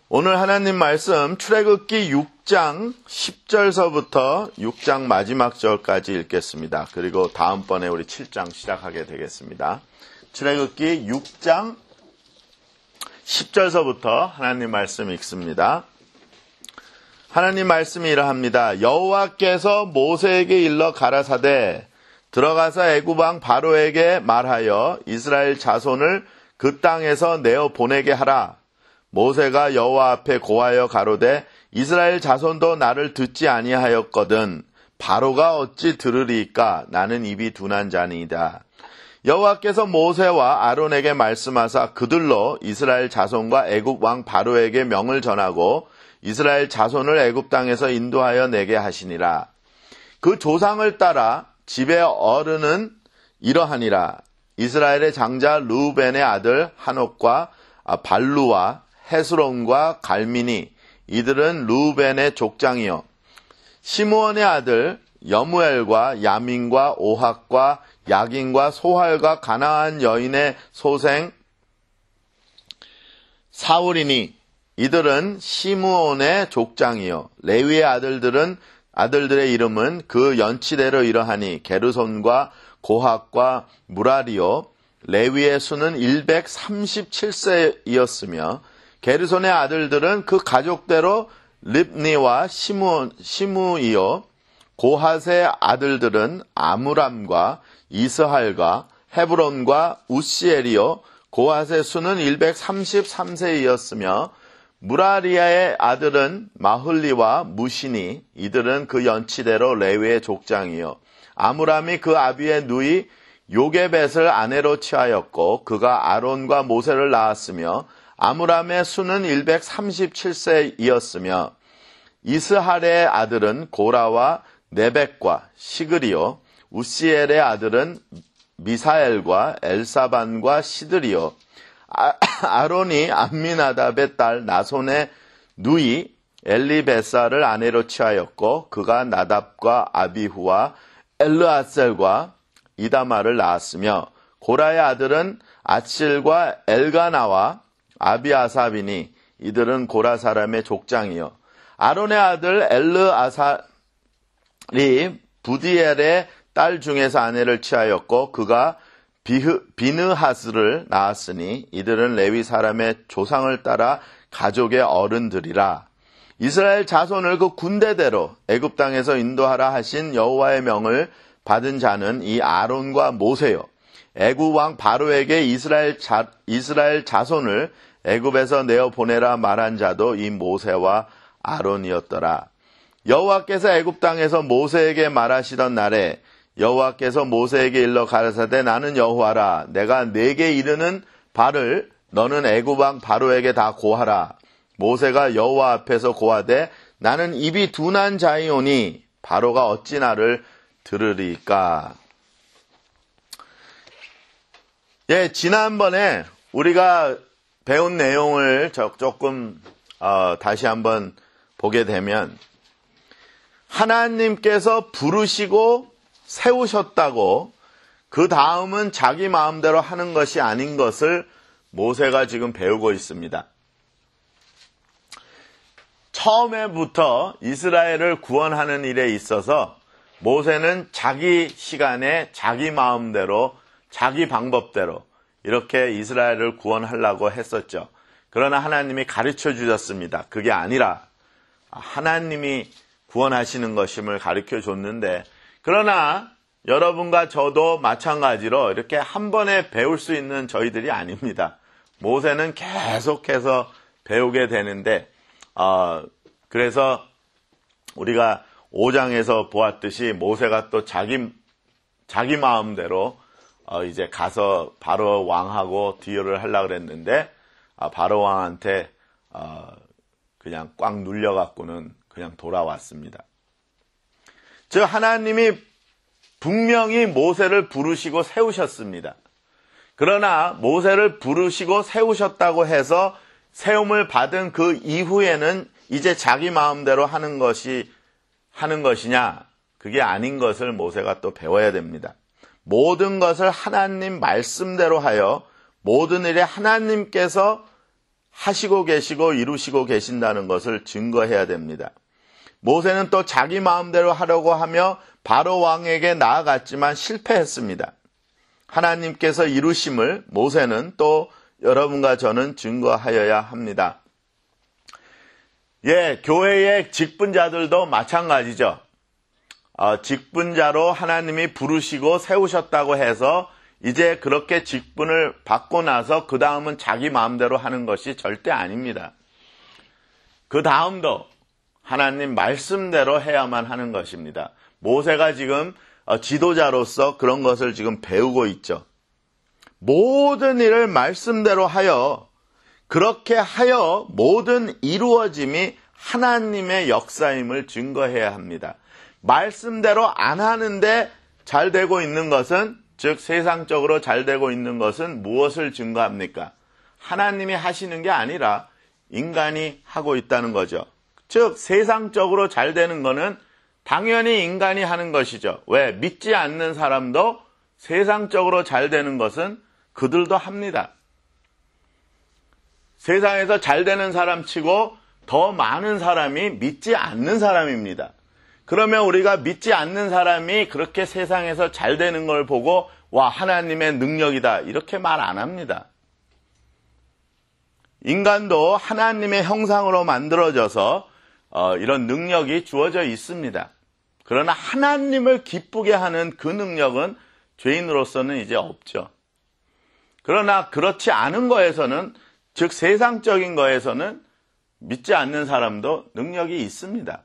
오늘 하나님 말씀 출애굽기 6장 10절서부터 6장 마지막 절까지 읽겠습니다. 그리고 다음번에 우리 7장 시작하게 되겠습니다. 출애굽기 6장 10절서부터 하나님 말씀 읽습니다. 하나님 말씀이 이러합니다. 여호와께서 모세에게 일러 가라사대 들어가서 애굽 왕 바로에게 말하여 이스라엘 자손을 그 땅에서 내어 보내게 하라. 모세가 여호와 앞에 고하여 가로되 이스라엘 자손도 나를 듣지 아니하였거든 바로가 어찌 들으리이까 나는 입이 둔한 자니이다. 여호와께서 모세와 아론에게 말씀하사 그들로 이스라엘 자손과 애굽 왕 바로에게 명을 전하고 이스라엘 자손을 애굽 땅에서 인도하여 내게 하시니라. 그 조상을 따라 집의 어른은 이러하니라. 이스라엘의 장자 르우벤의 아들 한옥과 발루와 헤스론과 갈미니 이들은 르우벤의 족장이요. 시므온의 아들 여무엘과 야민과 오학과 야긴과 소할과 가나안 여인의 소생 사울이니 이들은 시므온의 족장이요. 레위의 아들들의 이름은 그 연치대로 이러하니 게르손과 고학과 무라리요. 레위의 수는 137세이었으며 게르손의 아들들은 그 가족대로 립니와 시므이요. 고핫의 아들들은 아므람과 이스할과 헤브론과 우시엘이요. 고핫의 수는 133세이었으며 무라리아의 아들은 마흘리와 무시니 이들은 그 연치대로 레위의 족장이요. 아므람이 그 아비의 누이 요게벳을 아내로 취하였고 그가 아론과 모세를 낳았으며 아므람의 수는 137세이었으며 이스할의 아들은 고라와 네벡과 시그리요. 우시엘의 아들은 미사엘과 엘사반과 시드리요. 아론이 암미나답의 딸 나손의 누이 엘리베사를 아내로 취하였고 그가 나답과 아비후와 엘르아셀과 이다마를 낳았으며 고라의 아들은 아칠과 엘가나와 아비아삽이니 이들은 고라 사람의 족장이요. 아론의 아들 엘르아살이 부디엘의 딸 중에서 아내를 취하였고 그가 비느하스를 낳았으니 이들은 레위 사람의 조상을 따라 가족의 어른들이라. 이스라엘 자손을 그 군대대로 애굽 땅에서 인도하라 하신 여호와의 명을 받은 자는 이 아론과 모세요. 애굽 왕 바로에게 이스라엘 자손을 애굽에서 내어 보내라 말한 자도 이 모세와 아론이었더라. 여호와께서 애굽 땅에서 모세에게 말하시던 날에 여호와께서 모세에게 일러 가라사대 나는 여호와라. 내가 내게 이르는 바를 너는 애굽 왕 바로에게 다 고하라. 모세가 여호와 앞에서 고하되 나는 입이 둔한 자이오니 바로가 어찌 나를 들으리까. 지난번에 우리가 배운 내용을 조금 다시 한번 보게 되면 하나님께서 부르시고 세우셨다고 그 다음은 자기 마음대로 하는 것이 아닌 것을 모세가 지금 배우고 있습니다. 처음에부터 이스라엘을 구원하는 일에 있어서 모세는 자기 시간에 자기 마음대로 자기 방법대로 이렇게 이스라엘을 구원하려고 했었죠. 그러나 하나님이 가르쳐 주셨습니다. 그게 아니라 하나님이 구원하시는 것임을 가르쳐 줬는데 그러나 여러분과 저도 마찬가지로 이렇게 한 번에 배울 수 있는 저희들이 아닙니다. 모세는 계속해서 배우게 되는데 그래서 우리가 5장에서 보았듯이 모세가 또 자기 마음대로 이제 가서 바로 왕하고 듀얼을 하려고 그랬는데 바로 왕한테 그냥 꽉 눌려갖고는 그냥 돌아왔습니다. 즉 하나님이 분명히 모세를 부르시고 세우셨습니다. 그러나 모세를 부르시고 세우셨다고 해서 세움을 받은 그 이후에는 이제 자기 마음대로 하는 것이냐? 그게 아닌 것을 모세가 또 배워야 됩니다. 모든 것을 하나님 말씀대로 하여 모든 일에 하나님께서 하시고 계시고 이루시고 계신다는 것을 증거해야 됩니다. 모세는 또 자기 마음대로 하려고 하며 바로 왕에게 나아갔지만 실패했습니다. 하나님께서 이루심을 모세는 또 여러분과 저는 증거하여야 합니다. 교회의 직분자들도 마찬가지죠. 직분자로 하나님이 부르시고 세우셨다고 해서 이제 그렇게 직분을 받고 나서 그 다음은 자기 마음대로 하는 것이 절대 아닙니다. 그 다음도 하나님 말씀대로 해야만 하는 것입니다. 모세가 지금 지도자로서 그런 것을 지금 배우고 있죠. 모든 일을 말씀대로 하여 그렇게 하여 모든 이루어짐이 하나님의 역사임을 증거해야 합니다. 말씀대로 안 하는데 잘 되고 있는 것은, 즉 세상적으로 잘 되고 있는 것은 무엇을 증거합니까? 하나님이 하시는 게 아니라 인간이 하고 있다는 거죠. 즉 세상적으로 잘 되는 것은 당연히 인간이 하는 것이죠. 왜? 믿지 않는 사람도 세상적으로 잘 되는 것은 그들도 합니다. 세상에서 잘 되는 사람 치고 더 많은 사람이 믿지 않는 사람입니다. 그러면 우리가 믿지 않는 사람이 그렇게 세상에서 잘 되는 걸 보고 와, 하나님의 능력이다 이렇게 말 안 합니다. 인간도 하나님의 형상으로 만들어져서 이런 능력이 주어져 있습니다. 그러나 하나님을 기쁘게 하는 그 능력은 죄인으로서는 이제 없죠. 그러나 그렇지 않은 거에서는, 즉 세상적인 거에서는 믿지 않는 사람도 능력이 있습니다.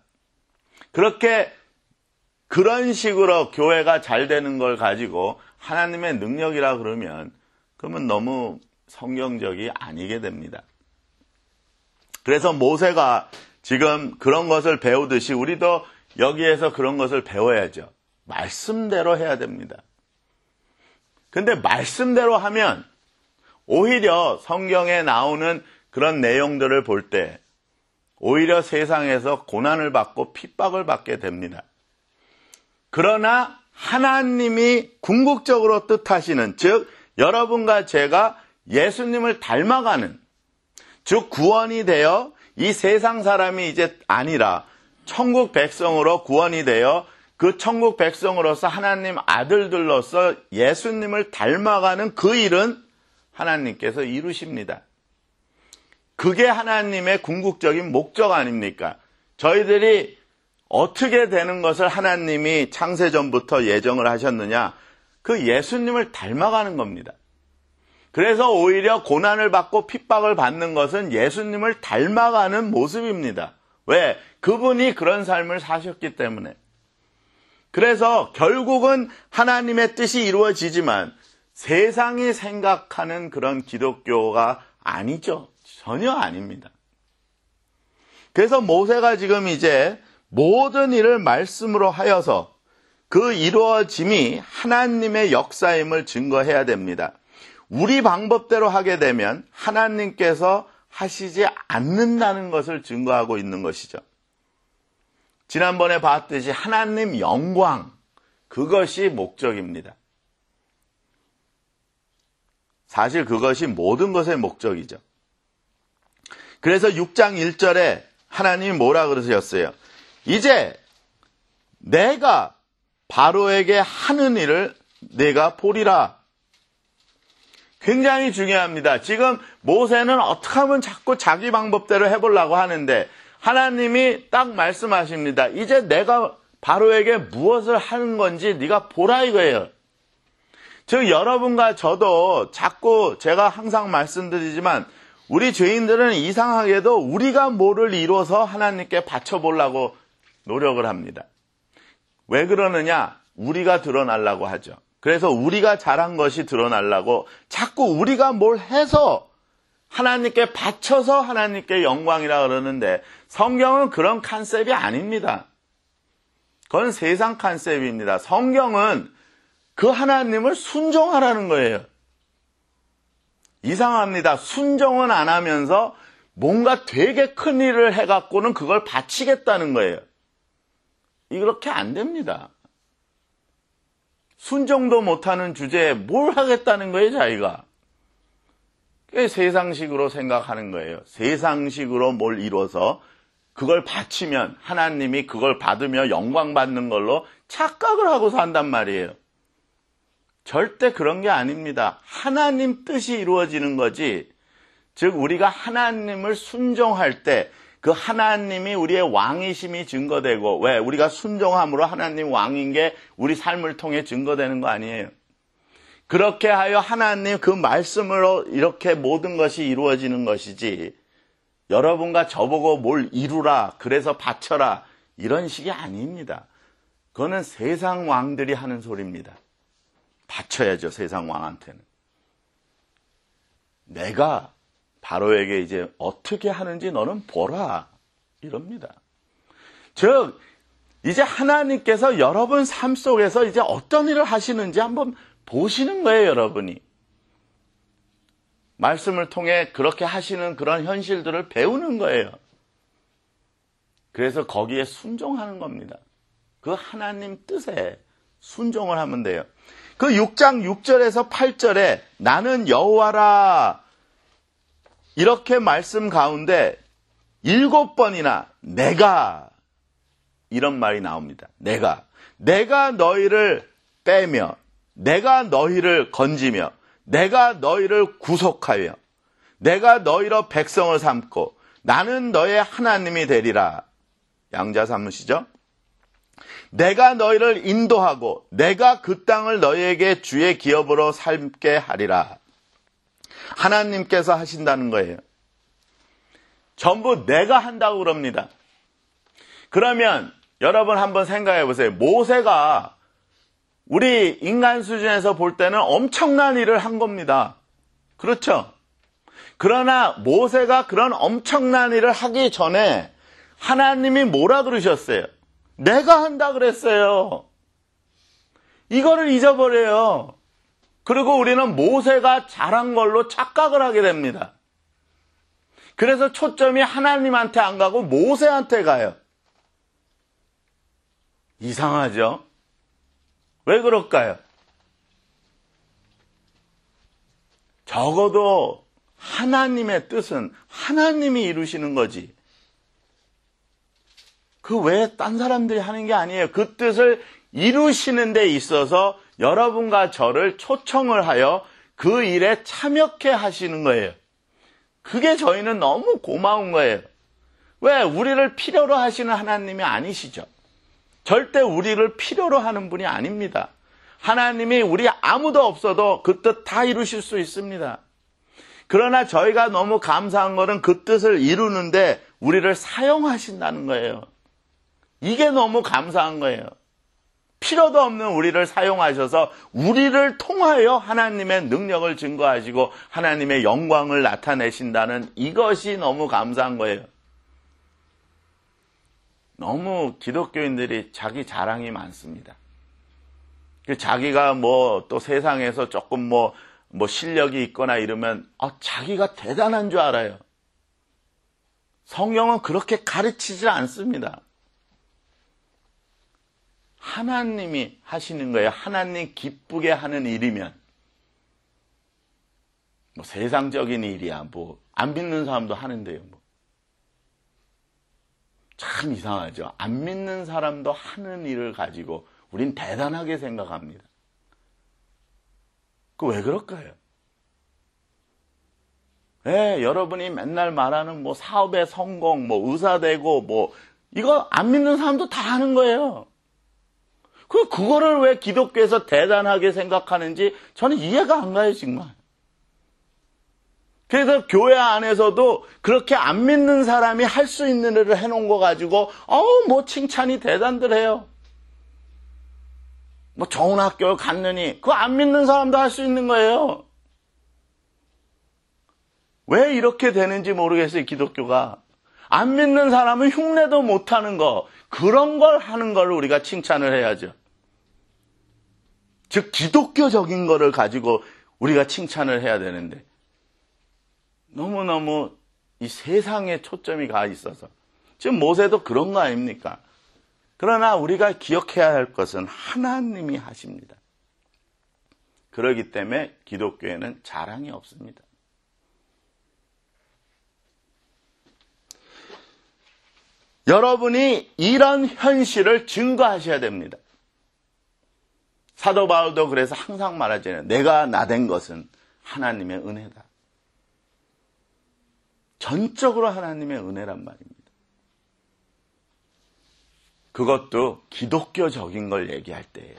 그런 식으로 교회가 잘 되는 걸 가지고 하나님의 능력이라 그러면 너무 성경적이 아니게 됩니다. 그래서 모세가 지금 그런 것을 배우듯이 우리도 여기에서 그런 것을 배워야죠. 말씀대로 해야 됩니다. 근데 말씀대로 하면 오히려 성경에 나오는 그런 내용들을 볼 때 오히려 세상에서 고난을 받고 핍박을 받게 됩니다. 그러나 하나님이 궁극적으로 뜻하시는, 즉 여러분과 제가 예수님을 닮아가는, 즉 구원이 되어 이 세상 사람이 이제 아니라 천국 백성으로 구원이 되어 그 천국 백성으로서 하나님 아들들로서 예수님을 닮아가는 그 일은 하나님께서 이루십니다. 그게 하나님의 궁극적인 목적 아닙니까? 저희들이 어떻게 되는 것을 하나님이 창세전부터 예정을 하셨느냐? 그 예수님을 닮아가는 겁니다. 그래서 오히려 고난을 받고 핍박을 받는 것은 예수님을 닮아가는 모습입니다. 왜? 그분이 그런 삶을 사셨기 때문에. 그래서 결국은 하나님의 뜻이 이루어지지만 세상이 생각하는 그런 기독교가 아니죠. 전혀 아닙니다. 그래서 모세가 지금 이제 모든 일을 말씀으로 하여서 그 이루어짐이 하나님의 역사임을 증거해야 됩니다. 우리 방법대로 하게 되면 하나님께서 하시지 않는다는 것을 증거하고 있는 것이죠. 지난번에 봤듯이 하나님 영광, 그것이 목적입니다. 사실 그것이 모든 것의 목적이죠. 그래서 6장 1절에 하나님이 뭐라 그러셨어요? 이제 내가 바로에게 하는 일을 내가 보리라. 굉장히 중요합니다. 지금 모세는 어떻게 하면 자꾸 자기 방법대로 해보려고 하는데 하나님이 딱 말씀하십니다. 이제 내가 바로에게 무엇을 하는 건지 네가 보라 이거예요. 즉 여러분과 저도 자꾸 제가 항상 말씀드리지만 우리 죄인들은 이상하게도 우리가 뭐를 이뤄서 하나님께 바쳐보려고 노력을 합니다. 왜 그러느냐? 우리가 드러나려고 하죠. 그래서 우리가 잘한 것이 드러나려고 자꾸 우리가 뭘 해서 하나님께 바쳐서 하나님께 영광이라 그러는데 성경은 그런 컨셉이 아닙니다. 그건 세상 컨셉입니다. 성경은 그 하나님을 순종하라는 거예요. 이상합니다. 순종은 안 하면서 뭔가 되게 큰 일을 해갖고는 그걸 바치겠다는 거예요. 이렇게 안 됩니다. 순종도 못하는 주제에 뭘 하겠다는 거예요, 자기가. 세상식으로 생각하는 거예요. 세상식으로 뭘 이뤄서 그걸 바치면 하나님이 그걸 받으며 영광 받는 걸로 착각을 하고 산단 말이에요. 절대 그런 게 아닙니다. 하나님 뜻이 이루어지는 거지. 즉 우리가 하나님을 순종할 때 그 하나님이 우리의 왕이심이 증거되고, 왜? 우리가 순종함으로 하나님 왕인 게 우리 삶을 통해 증거되는 거 아니에요. 그렇게 하여 하나님 그 말씀으로 이렇게 모든 것이 이루어지는 것이지, 여러분과 저보고 뭘 이루라, 그래서 바쳐라, 이런 식이 아닙니다. 그거는 세상 왕들이 하는 소리입니다. 바쳐야죠, 세상 왕한테는. 내가 바로에게 이제 어떻게 하는지 너는 보라, 이럽니다. 즉 이제 하나님께서 여러분 삶 속에서 이제 어떤 일을 하시는지 한번 보시는 거예요, 여러분이. 말씀을 통해 그렇게 하시는 그런 현실들을 배우는 거예요. 그래서 거기에 순종하는 겁니다. 그 하나님 뜻에 순종을 하면 돼요. 그 6장 6절에서 8절에 나는 여호와라, 이렇게 말씀 가운데 7번이나 내가, 이런 말이 나옵니다. 내가 너희를 빼며, 내가 너희를 건지며, 내가 너희를 구속하여, 내가 너희로 백성을 삼고 나는 너의 하나님이 되리라. 양자 삼으시죠? 내가 너희를 인도하고 내가 그 땅을 너희에게 주의 기업으로 살게 하리라. 하나님께서 하신다는 거예요. 전부 내가 한다고 그럽니다. 그러면 여러분 한번 생각해 보세요. 모세가 우리 인간 수준에서 볼 때는 엄청난 일을 한 겁니다. 그렇죠? 그러나 모세가 그런 엄청난 일을 하기 전에 하나님이 뭐라 그러셨어요? 내가 한다 그랬어요. 이거를 잊어버려요. 그리고 우리는 모세가 잘한 걸로 착각을 하게 됩니다. 그래서 초점이 하나님한테 안 가고 모세한테 가요. 이상하죠? 왜 그럴까요? 적어도 하나님의 뜻은 하나님이 이루시는 거지. 그 외에 딴 사람들이 하는 게 아니에요. 그 뜻을 이루시는 데 있어서 여러분과 저를 초청을 하여 그 일에 참여케 하시는 거예요. 그게 저희는 너무 고마운 거예요. 왜? 우리를 필요로 하시는 하나님이 아니시죠. 절대 우리를 필요로 하는 분이 아닙니다. 하나님이 우리 아무도 없어도 그 뜻 다 이루실 수 있습니다. 그러나 저희가 너무 감사한 것은 그 뜻을 이루는데 우리를 사용하신다는 거예요. 이게 너무 감사한 거예요. 필요도 없는 우리를 사용하셔서 우리를 통하여 하나님의 능력을 증거하시고 하나님의 영광을 나타내신다는 이것이 너무 감사한 거예요. 너무 기독교인들이 자기 자랑이 많습니다. 자기가 또 세상에서 조금 실력이 있거나 이러면 자기가 대단한 줄 알아요. 성경은 그렇게 가르치지 않습니다. 하나님이 하시는 거예요. 하나님 기쁘게 하는 일이면. 세상적인 일이야. 안 믿는 사람도 하는데요. 참 이상하죠. 안 믿는 사람도 하는 일을 가지고 우린 대단하게 생각합니다. 그 왜 그럴까요? 여러분이 맨날 말하는 사업의 성공, 의사 되고 이거 안 믿는 사람도 다 하는 거예요. 그거를 왜 기독교에서 대단하게 생각하는지 저는 이해가 안 가요, 정말. 그래서 교회 안에서도 그렇게 안 믿는 사람이 할 수 있는 일을 해놓은 거 가지고 칭찬이 대단들 해요. 좋은 학교를 갔느니 그거 안 믿는 사람도 할 수 있는 거예요. 왜 이렇게 되는지 모르겠어요, 기독교가. 안 믿는 사람은 흉내도 못하는 거, 그런 걸 하는 걸 우리가 칭찬을 해야죠. 즉 기독교적인 거를 가지고 우리가 칭찬을 해야 되는데 너무너무 이 세상에 초점이 가 있어서 지금 모세도 그런 거 아닙니까? 그러나 우리가 기억해야 할 것은 하나님이 하십니다. 그렇기 때문에 기독교에는 자랑이 없습니다. 여러분이 이런 현실을 증거하셔야 됩니다. 사도 바울도 그래서 항상 말하잖아요. 내가 나된 것은 하나님의 은혜다. 전적으로 하나님의 은혜란 말입니다. 그것도 기독교적인 걸 얘기할 때예요.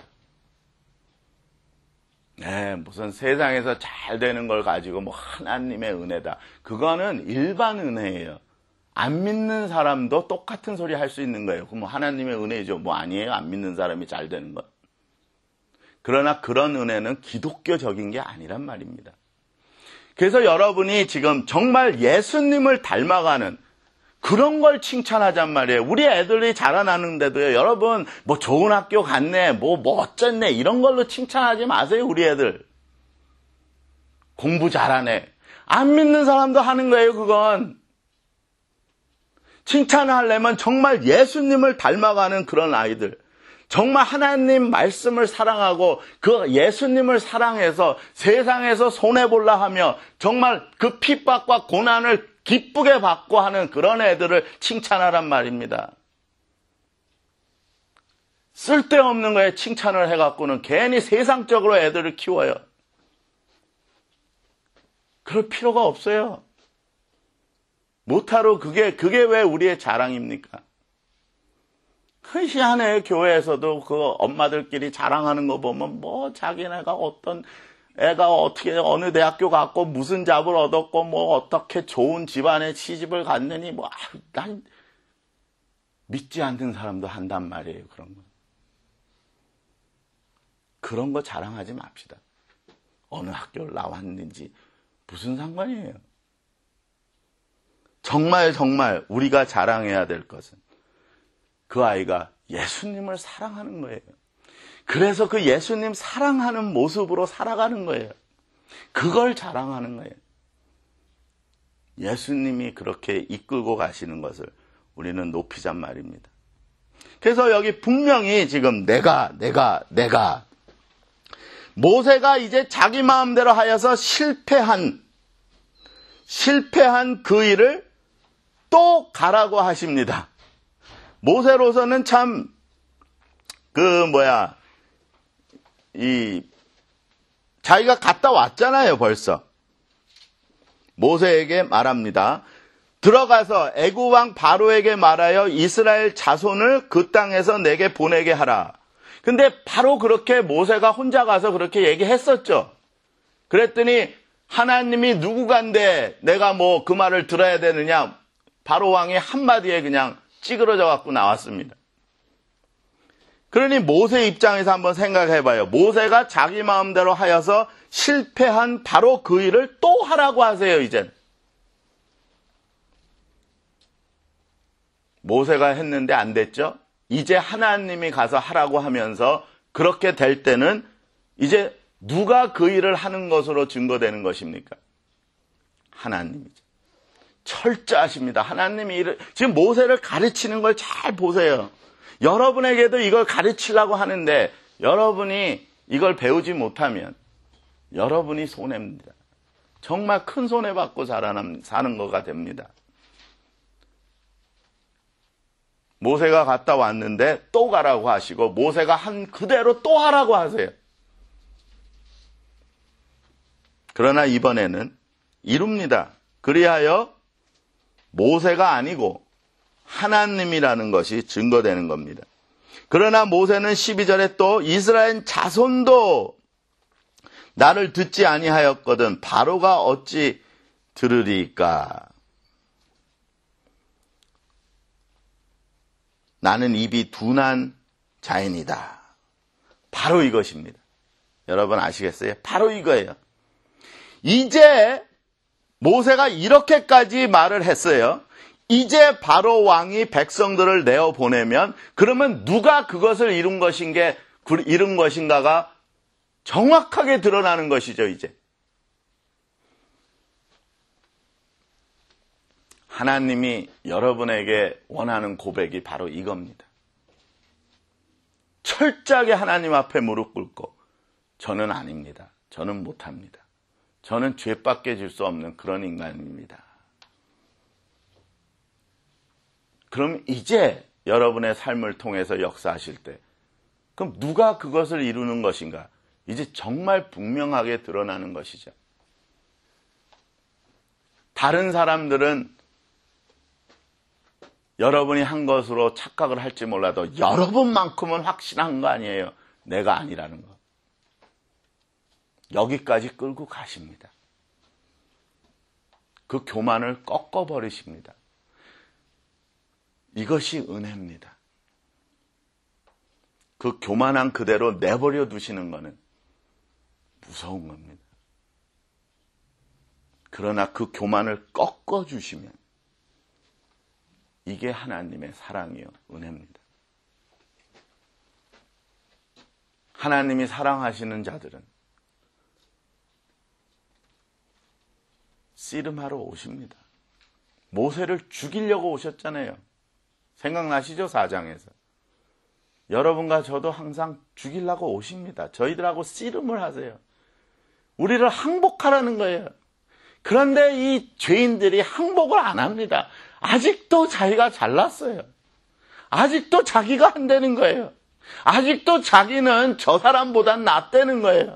네, 무슨 세상에서 잘 되는 걸 가지고 뭐 하나님의 은혜다. 그거는 일반 은혜예요. 안 믿는 사람도 똑같은 소리 할 수 있는 거예요. 그럼 뭐 하나님의 은혜죠. 뭐 아니에요. 안 믿는 사람이 잘 되는 건. 그러나 그런 은혜는 기독교적인 게 아니란 말입니다. 그래서 여러분이 지금 정말 예수님을 닮아가는 그런 걸 칭찬하잔 말이에요. 우리 애들이 자라나는데도요. 여러분 뭐 좋은 학교 갔네. 뭐 어쨌네. 이런 걸로 칭찬하지 마세요. 우리 애들. 공부 잘하네. 안 믿는 사람도 하는 거예요. 그건. 칭찬을 하려면 정말 예수님을 닮아가는 그런 아이들. 정말 하나님 말씀을 사랑하고 그 예수님을 사랑해서 세상에서 손해보려 하며 정말 그 핍박과 고난을 기쁘게 받고 하는 그런 애들을 칭찬하란 말입니다. 쓸데없는 거에 칭찬을 해갖고는 괜히 세상적으로 애들을 키워요. 그럴 필요가 없어요. 못하러 그게 왜 우리의 자랑입니까? 그 희한해. 교회에서도 그 엄마들끼리 자랑하는 거 보면 뭐 자기네가 어떤 애가 어떻게 어느 대학교 갔고 무슨 잡을 얻었고 뭐 어떻게 좋은 집안에 시집을 갔느니 뭐 난 믿지 않는 사람도 한단 말이에요. 그런 거 자랑하지 맙시다. 어느 학교를 나왔는지 무슨 상관이에요. 정말 우리가 자랑해야 될 것은 그 아이가 예수님을 사랑하는 거예요. 그래서 그 예수님 사랑하는 모습으로 살아가는 거예요. 그걸 자랑하는 거예요. 예수님이 그렇게 이끌고 가시는 것을 우리는 높이잔 말입니다. 그래서 여기 분명히 지금 내가 모세가 이제 자기 마음대로 하여서 실패한 그 일을 또 가라고 하십니다. 모세로서는 참 자기가 갔다 왔잖아요. 벌써 모세에게 말합니다. 들어가서 애굽 왕 바로에게 말하여 이스라엘 자손을 그 땅에서 내게 보내게 하라. 근데 바로 그렇게 모세가 혼자 가서 그렇게 얘기했었죠. 그랬더니 하나님이 누구간데 내가 뭐 그 말을 들어야 되느냐. 바로 왕이 한마디에 그냥 찌그러져 갖고 나왔습니다. 그러니 모세 입장에서 한번 생각해봐요. 모세가 자기 마음대로 하여서 실패한 바로 그 일을 또 하라고 하세요. 이젠 모세가 했는데 안 됐죠. 이제 하나님이 가서 하라고 하면서 그렇게 될 때는 이제 누가 그 일을 하는 것으로 증거되는 것입니까? 하나님이죠. 철저하십니다. 하나님이 지금 모세를 가르치는 걸 잘 보세요. 여러분에게도 이걸 가르치려고 하는데 여러분이 이걸 배우지 못하면 여러분이 손해입니다. 정말 큰 손해받고 사는 거가 됩니다. 모세가 갔다 왔는데 또 가라고 하시고 모세가 한 그대로 또 하라고 하세요. 그러나 이번에는 이룹니다. 그리하여 모세가 아니고 하나님이라는 것이 증거되는 겁니다. 그러나 모세는 12절에 또 이스라엘 자손도 나를 듣지 아니하였거든 바로가 어찌 들으리까. 나는 입이 둔한 자인이다. 바로 이것입니다. 여러분 아시겠어요? 바로 이거예요. 이제 모세가 이렇게까지 말을 했어요. 이제 바로 왕이 백성들을 내어보내면 그러면 누가 그것을 이룬 것인가가 정확하게 드러나는 것이죠. 이제 하나님이 여러분에게 원하는 고백이 바로 이겁니다. 철저하게 하나님 앞에 무릎 꿇고 저는 아닙니다. 저는 못합니다. 저는 죄밖에 질 수 없는 그런 인간입니다. 그럼 이제 여러분의 삶을 통해서 역사하실 때 그럼 누가 그것을 이루는 것인가? 이제 정말 분명하게 드러나는 것이죠. 다른 사람들은 여러분이 한 것으로 착각을 할지 몰라도 여러분만큼은 확신한 거 아니에요. 내가 아니라는 거. 여기까지 끌고 가십니다. 그 교만을 꺾어버리십니다. 이것이 은혜입니다. 그 교만한 그대로 내버려 두시는 것은 무서운 겁니다. 그러나 그 교만을 꺾어주시면 이게 하나님의 사랑이요, 은혜입니다. 하나님이 사랑하시는 자들은 씨름하러 오십니다. 모세를 죽이려고 오셨잖아요. 생각나시죠? 4장에서. 여러분과 저도 항상 죽이려고 오십니다. 저희들하고 씨름을 하세요. 우리를 항복하라는 거예요. 그런데 이 죄인들이 항복을 안 합니다. 아직도 자기가 잘났어요. 아직도 자기가 한다는 거예요. 아직도 자기는 저 사람보단 낫다는 거예요.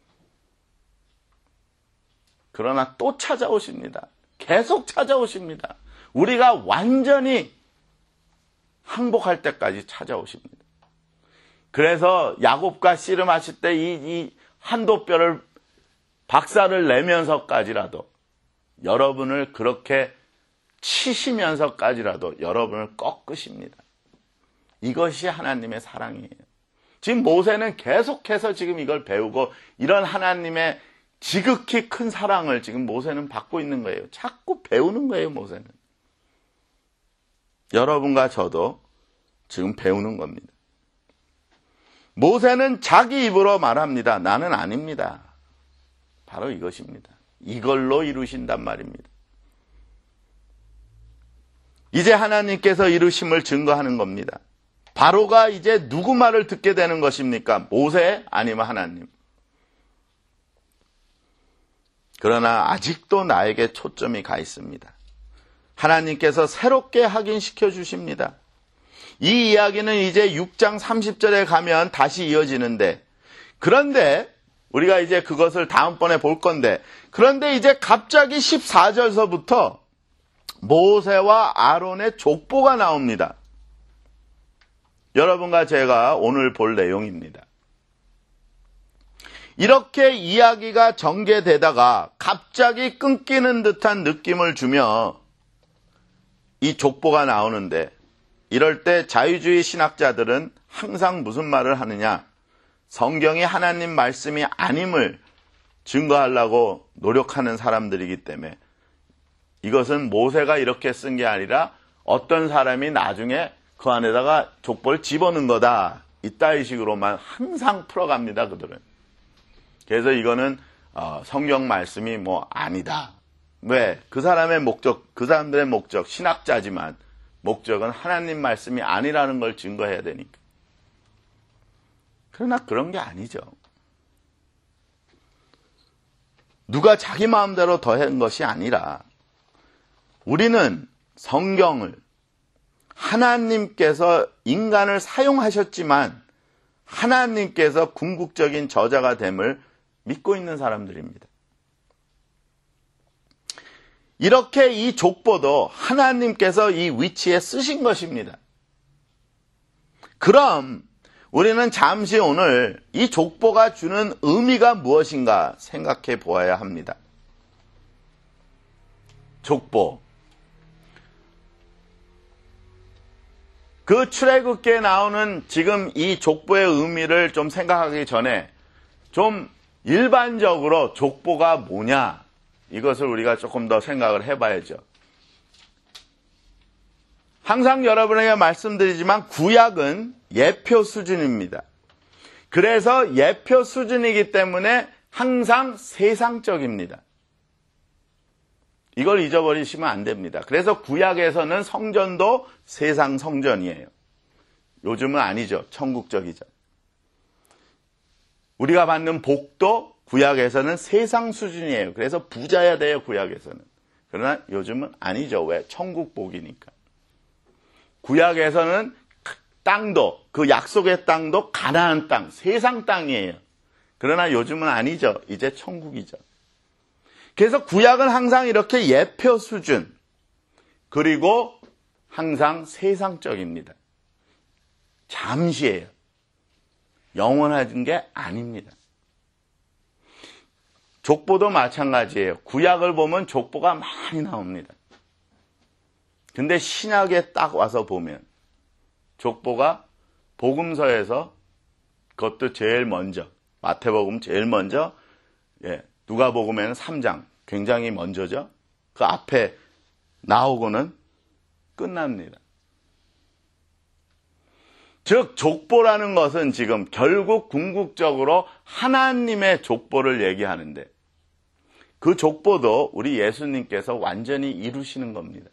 그러나 또 찾아오십니다. 계속 찾아오십니다. 우리가 완전히 항복할 때까지 찾아오십니다. 그래서 야곱과 씨름하실 때 이 한도뼈를 박살을 내면서까지라도 여러분을 그렇게 치시면서까지라도 여러분을 꺾으십니다. 이것이 하나님의 사랑이에요. 지금 모세는 계속해서 지금 이걸 배우고 이런 하나님의 지극히 큰 사랑을 지금 모세는 받고 있는 거예요. 자꾸 배우는 거예요, 모세는. 여러분과 저도 지금 배우는 겁니다. 모세는 자기 입으로 말합니다. 나는 아닙니다. 바로 이것입니다. 이걸로 이루신단 말입니다. 이제 하나님께서 이루심을 증거하는 겁니다. 바로가 이제 누구 말을 듣게 되는 것입니까? 모세 아니면 하나님. 그러나 아직도 나에게 초점이 가 있습니다. 하나님께서 새롭게 확인시켜 주십니다. 이 이야기는 이제 6장 30절에 가면 다시 이어지는데, 그런데 우리가 이제 그것을 다음번에 볼 건데, 그런데 이제 갑자기 14절서부터 모세와 아론의 족보가 나옵니다. 여러분과 제가 오늘 볼 내용입니다. 이렇게 이야기가 전개되다가 갑자기 끊기는 듯한 느낌을 주며 이 족보가 나오는데, 이럴 때 자유주의 신학자들은 항상 무슨 말을 하느냐? 성경이 하나님 말씀이 아님을 증거하려고 노력하는 사람들이기 때문에 이것은 모세가 이렇게 쓴 게 아니라 어떤 사람이 나중에 그 안에다가 족보를 집어넣은 거다. 이따위 식으로만 항상 풀어갑니다, 그들은. 그래서 이거는 성경 말씀이 아니다. 왜? 그 사람의 목적, 그 사람들의 목적, 신학자지만 목적은 하나님 말씀이 아니라는 걸 증거해야 되니까. 그러나 그런 게 아니죠. 누가 자기 마음대로 더한 것이 아니라 우리는 성경을 하나님께서 인간을 사용하셨지만 하나님께서 궁극적인 저자가 됨을 믿고 있는 사람들입니다. 이렇게 이 족보도 하나님께서 이 위치에 쓰신 것입니다. 그럼 우리는 잠시 오늘 이 족보가 주는 의미가 무엇인가 생각해 보아야 합니다. 족보. 그 출애굽기에 나오는 지금 이 족보의 의미를 좀 생각하기 전에 좀 일반적으로 족보가 뭐냐, 이것을 우리가 조금 더 생각을 해봐야죠. 항상 여러분에게 말씀드리지만 구약은 예표 수준입니다. 그래서 예표 수준이기 때문에 항상 세상적입니다. 이걸 잊어버리시면 안 됩니다. 그래서 구약에서는 성전도 세상 성전이에요. 요즘은 아니죠. 천국적이죠. 우리가 받는 복도 구약에서는 세상 수준이에요. 그래서 부자야 돼요, 구약에서는. 그러나 요즘은 아니죠. 왜? 천국 복이니까. 구약에서는 땅도, 그 약속의 땅도 가나안 땅, 세상 땅이에요. 그러나 요즘은 아니죠. 이제 천국이죠. 그래서 구약은 항상 이렇게 예표 수준, 그리고 항상 세상적입니다. 잠시예요. 영원한 게 아닙니다. 족보도 마찬가지예요. 구약을 보면 족보가 많이 나옵니다. 근데 신약에 딱 와서 보면 족보가 복음서에서 그것도 제일 먼저, 마태복음 제일 먼저, 누가복음에는 3장 굉장히 먼저죠. 그 앞에 나오고는 끝납니다. 즉 족보라는 것은 지금 결국 궁극적으로 하나님의 족보를 얘기하는데 그 족보도 우리 예수님께서 완전히 이루시는 겁니다.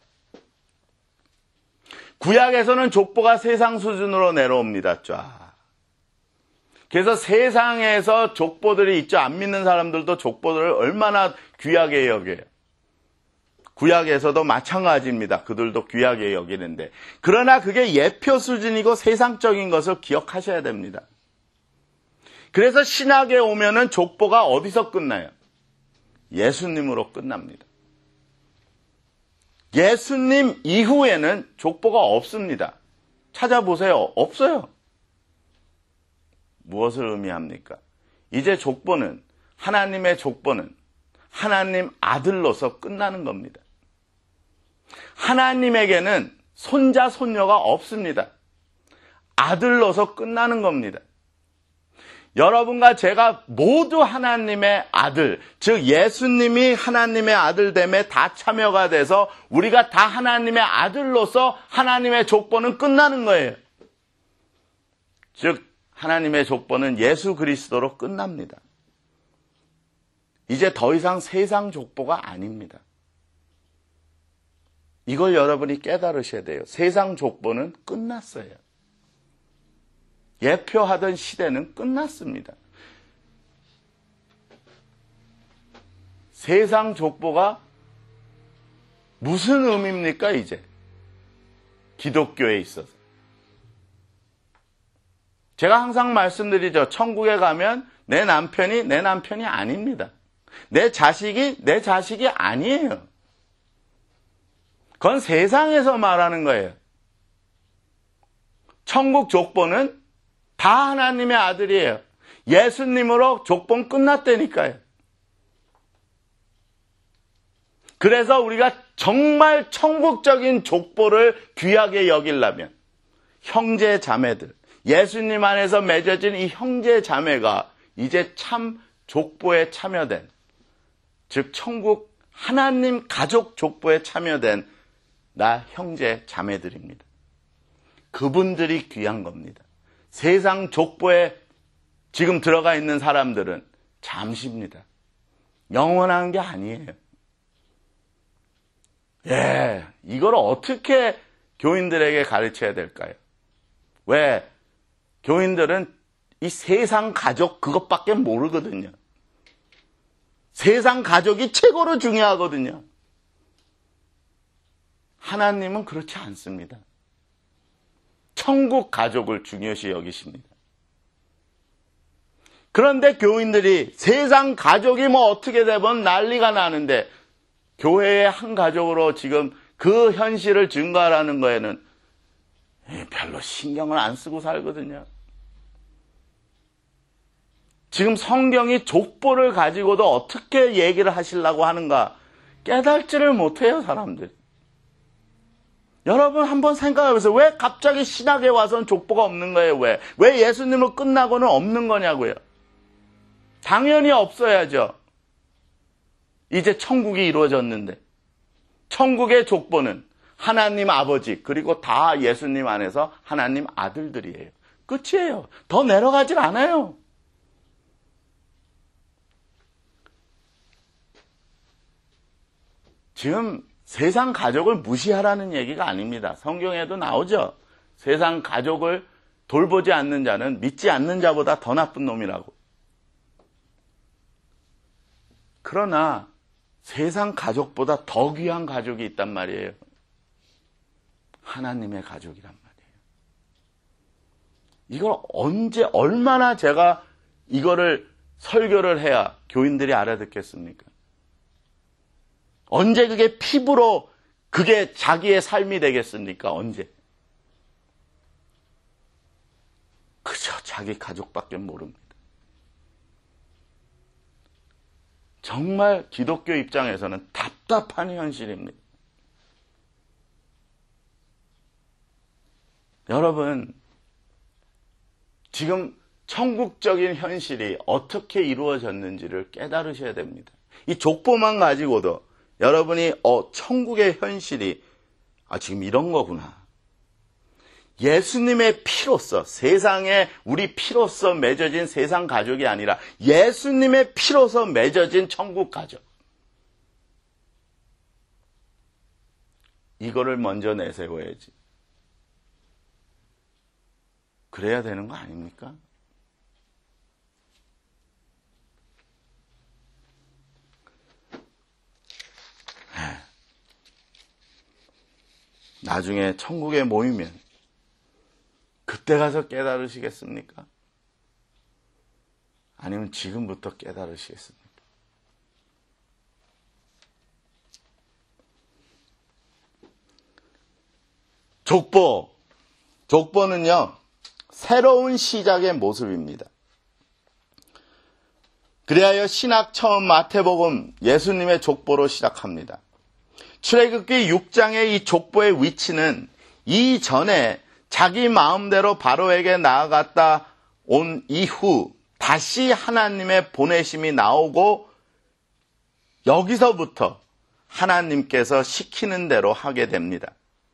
구약에서는 족보가 세상 수준으로 내려옵니다. 쫙. 그래서 세상에서 족보들이 있죠. 안 믿는 사람들도 족보들을 얼마나 귀하게 여겨요. 구약에서도 마찬가지입니다. 그들도 귀하게 여기는데. 그러나 그게 예표 수준이고 세상적인 것을 기억하셔야 됩니다. 그래서 신약에 오면은 족보가 어디서 끝나요? 예수님으로 끝납니다. 예수님 이후에는 족보가 없습니다. 찾아보세요. 없어요. 무엇을 의미합니까? 이제 족보는, 하나님의 족보는 하나님 아들로서 끝나는 겁니다. 하나님에게는 손자, 손녀가 없습니다. 아들로서 끝나는 겁니다. 여러분과 제가 모두 하나님의 아들, 즉 예수님이 하나님의 아들됨에 다 참여가 돼서 우리가 다 하나님의 아들로서 하나님의 족보는 끝나는 거예요. 즉 하나님의 족보는 예수 그리스도로 끝납니다. 이제 더 이상 세상 족보가 아닙니다. 이걸 여러분이 깨달으셔야 돼요. 세상 족보는 끝났어요. 예표하던 시대는 끝났습니다. 세상 족보가 무슨 의미입니까, 이제? 기독교에 있어서. 제가 항상 말씀드리죠. 천국에 가면 내 남편이 아닙니다. 내 자식이 아니에요. 그건 세상에서 말하는 거예요. 천국 족보는 다 하나님의 아들이에요. 예수님으로 족보는 끝났다니까요. 그래서 우리가 정말 천국적인 족보를 귀하게 여기려면 형제 자매들, 예수님 안에서 맺어진 이 형제 자매가 이제 참 족보에 참여된, 즉 천국 하나님 가족 족보에 참여된 나 형제 자매들입니다. 그분들이 귀한 겁니다. 세상 족보에 지금 들어가 있는 사람들은 잠시입니다. 영원한 게 아니에요. 이걸 어떻게 교인들에게 가르쳐야 될까요? 왜? 교인들은 이 세상 가족 그것밖에 모르거든요. 세상 가족이 최고로 중요하거든요. 하나님은 그렇지 않습니다. 천국 가족을 중요시 여기십니다. 그런데 교인들이 세상 가족이 뭐 어떻게 되면 난리가 나는데 교회의 한 가족으로 지금 그 현실을 증거하라는 거에는 별로 신경을 안 쓰고 살거든요. 지금 성경이 족보를 가지고도 어떻게 얘기를 하시려고 하는가 깨닫지를 못해요, 사람들이. 여러분 한번 생각해보세요. 왜 갑자기 신학에 와서는 족보가 없는 거예요? 왜? 왜 예수님으로 끝나고는 없는 거냐고요? 당연히 없어야죠. 이제 천국이 이루어졌는데 천국의 족보는 하나님 아버지 그리고 다 예수님 안에서 하나님 아들들이에요. 끝이에요. 더 내려가질 않아요. 지금 세상 가족을 무시하라는 얘기가 아닙니다. 성경에도 나오죠. 세상 가족을 돌보지 않는 자는 믿지 않는 자보다 더 나쁜 놈이라고. 그러나 세상 가족보다 더 귀한 가족이 있단 말이에요. 하나님의 가족이란 말이에요. 이걸 언제, 얼마나 제가 이거를 설교를 해야 교인들이 알아듣겠습니까? 언제 그게 피부로 그게 자기의 삶이 되겠습니까? 언제? 그저 자기 가족밖에 모릅니다. 정말 기독교 입장에서는 답답한 현실입니다. 여러분, 지금 천국적인 현실이 어떻게 이루어졌는지를 깨달으셔야 됩니다. 이 족보만 가지고도 여러분이 천국의 현실이 지금 이런 거구나. 예수님의 피로서, 세상에 우리 피로서 맺어진 세상 가족이 아니라 예수님의 피로서 맺어진 천국 가족. 이거를 먼저 내세워야지. 그래야 되는 거 아닙니까? 나중에 천국에 모이면 그때 가서 깨달으시겠습니까? 아니면 지금부터 깨달으시겠습니까? 족보는요, 새로운 시작의 모습입니다. 그리하여 신학 처음 마태복음 예수님의 족보로 시작합니다. 출애굽기 6장의 이 족보의 위치는 이전에 자기 마음대로 바로에게 나아갔다 온 이후 다시 하나님의 보내심이 나오고 여기서부터 하나님께서 시키는 대로 하게 됩니다.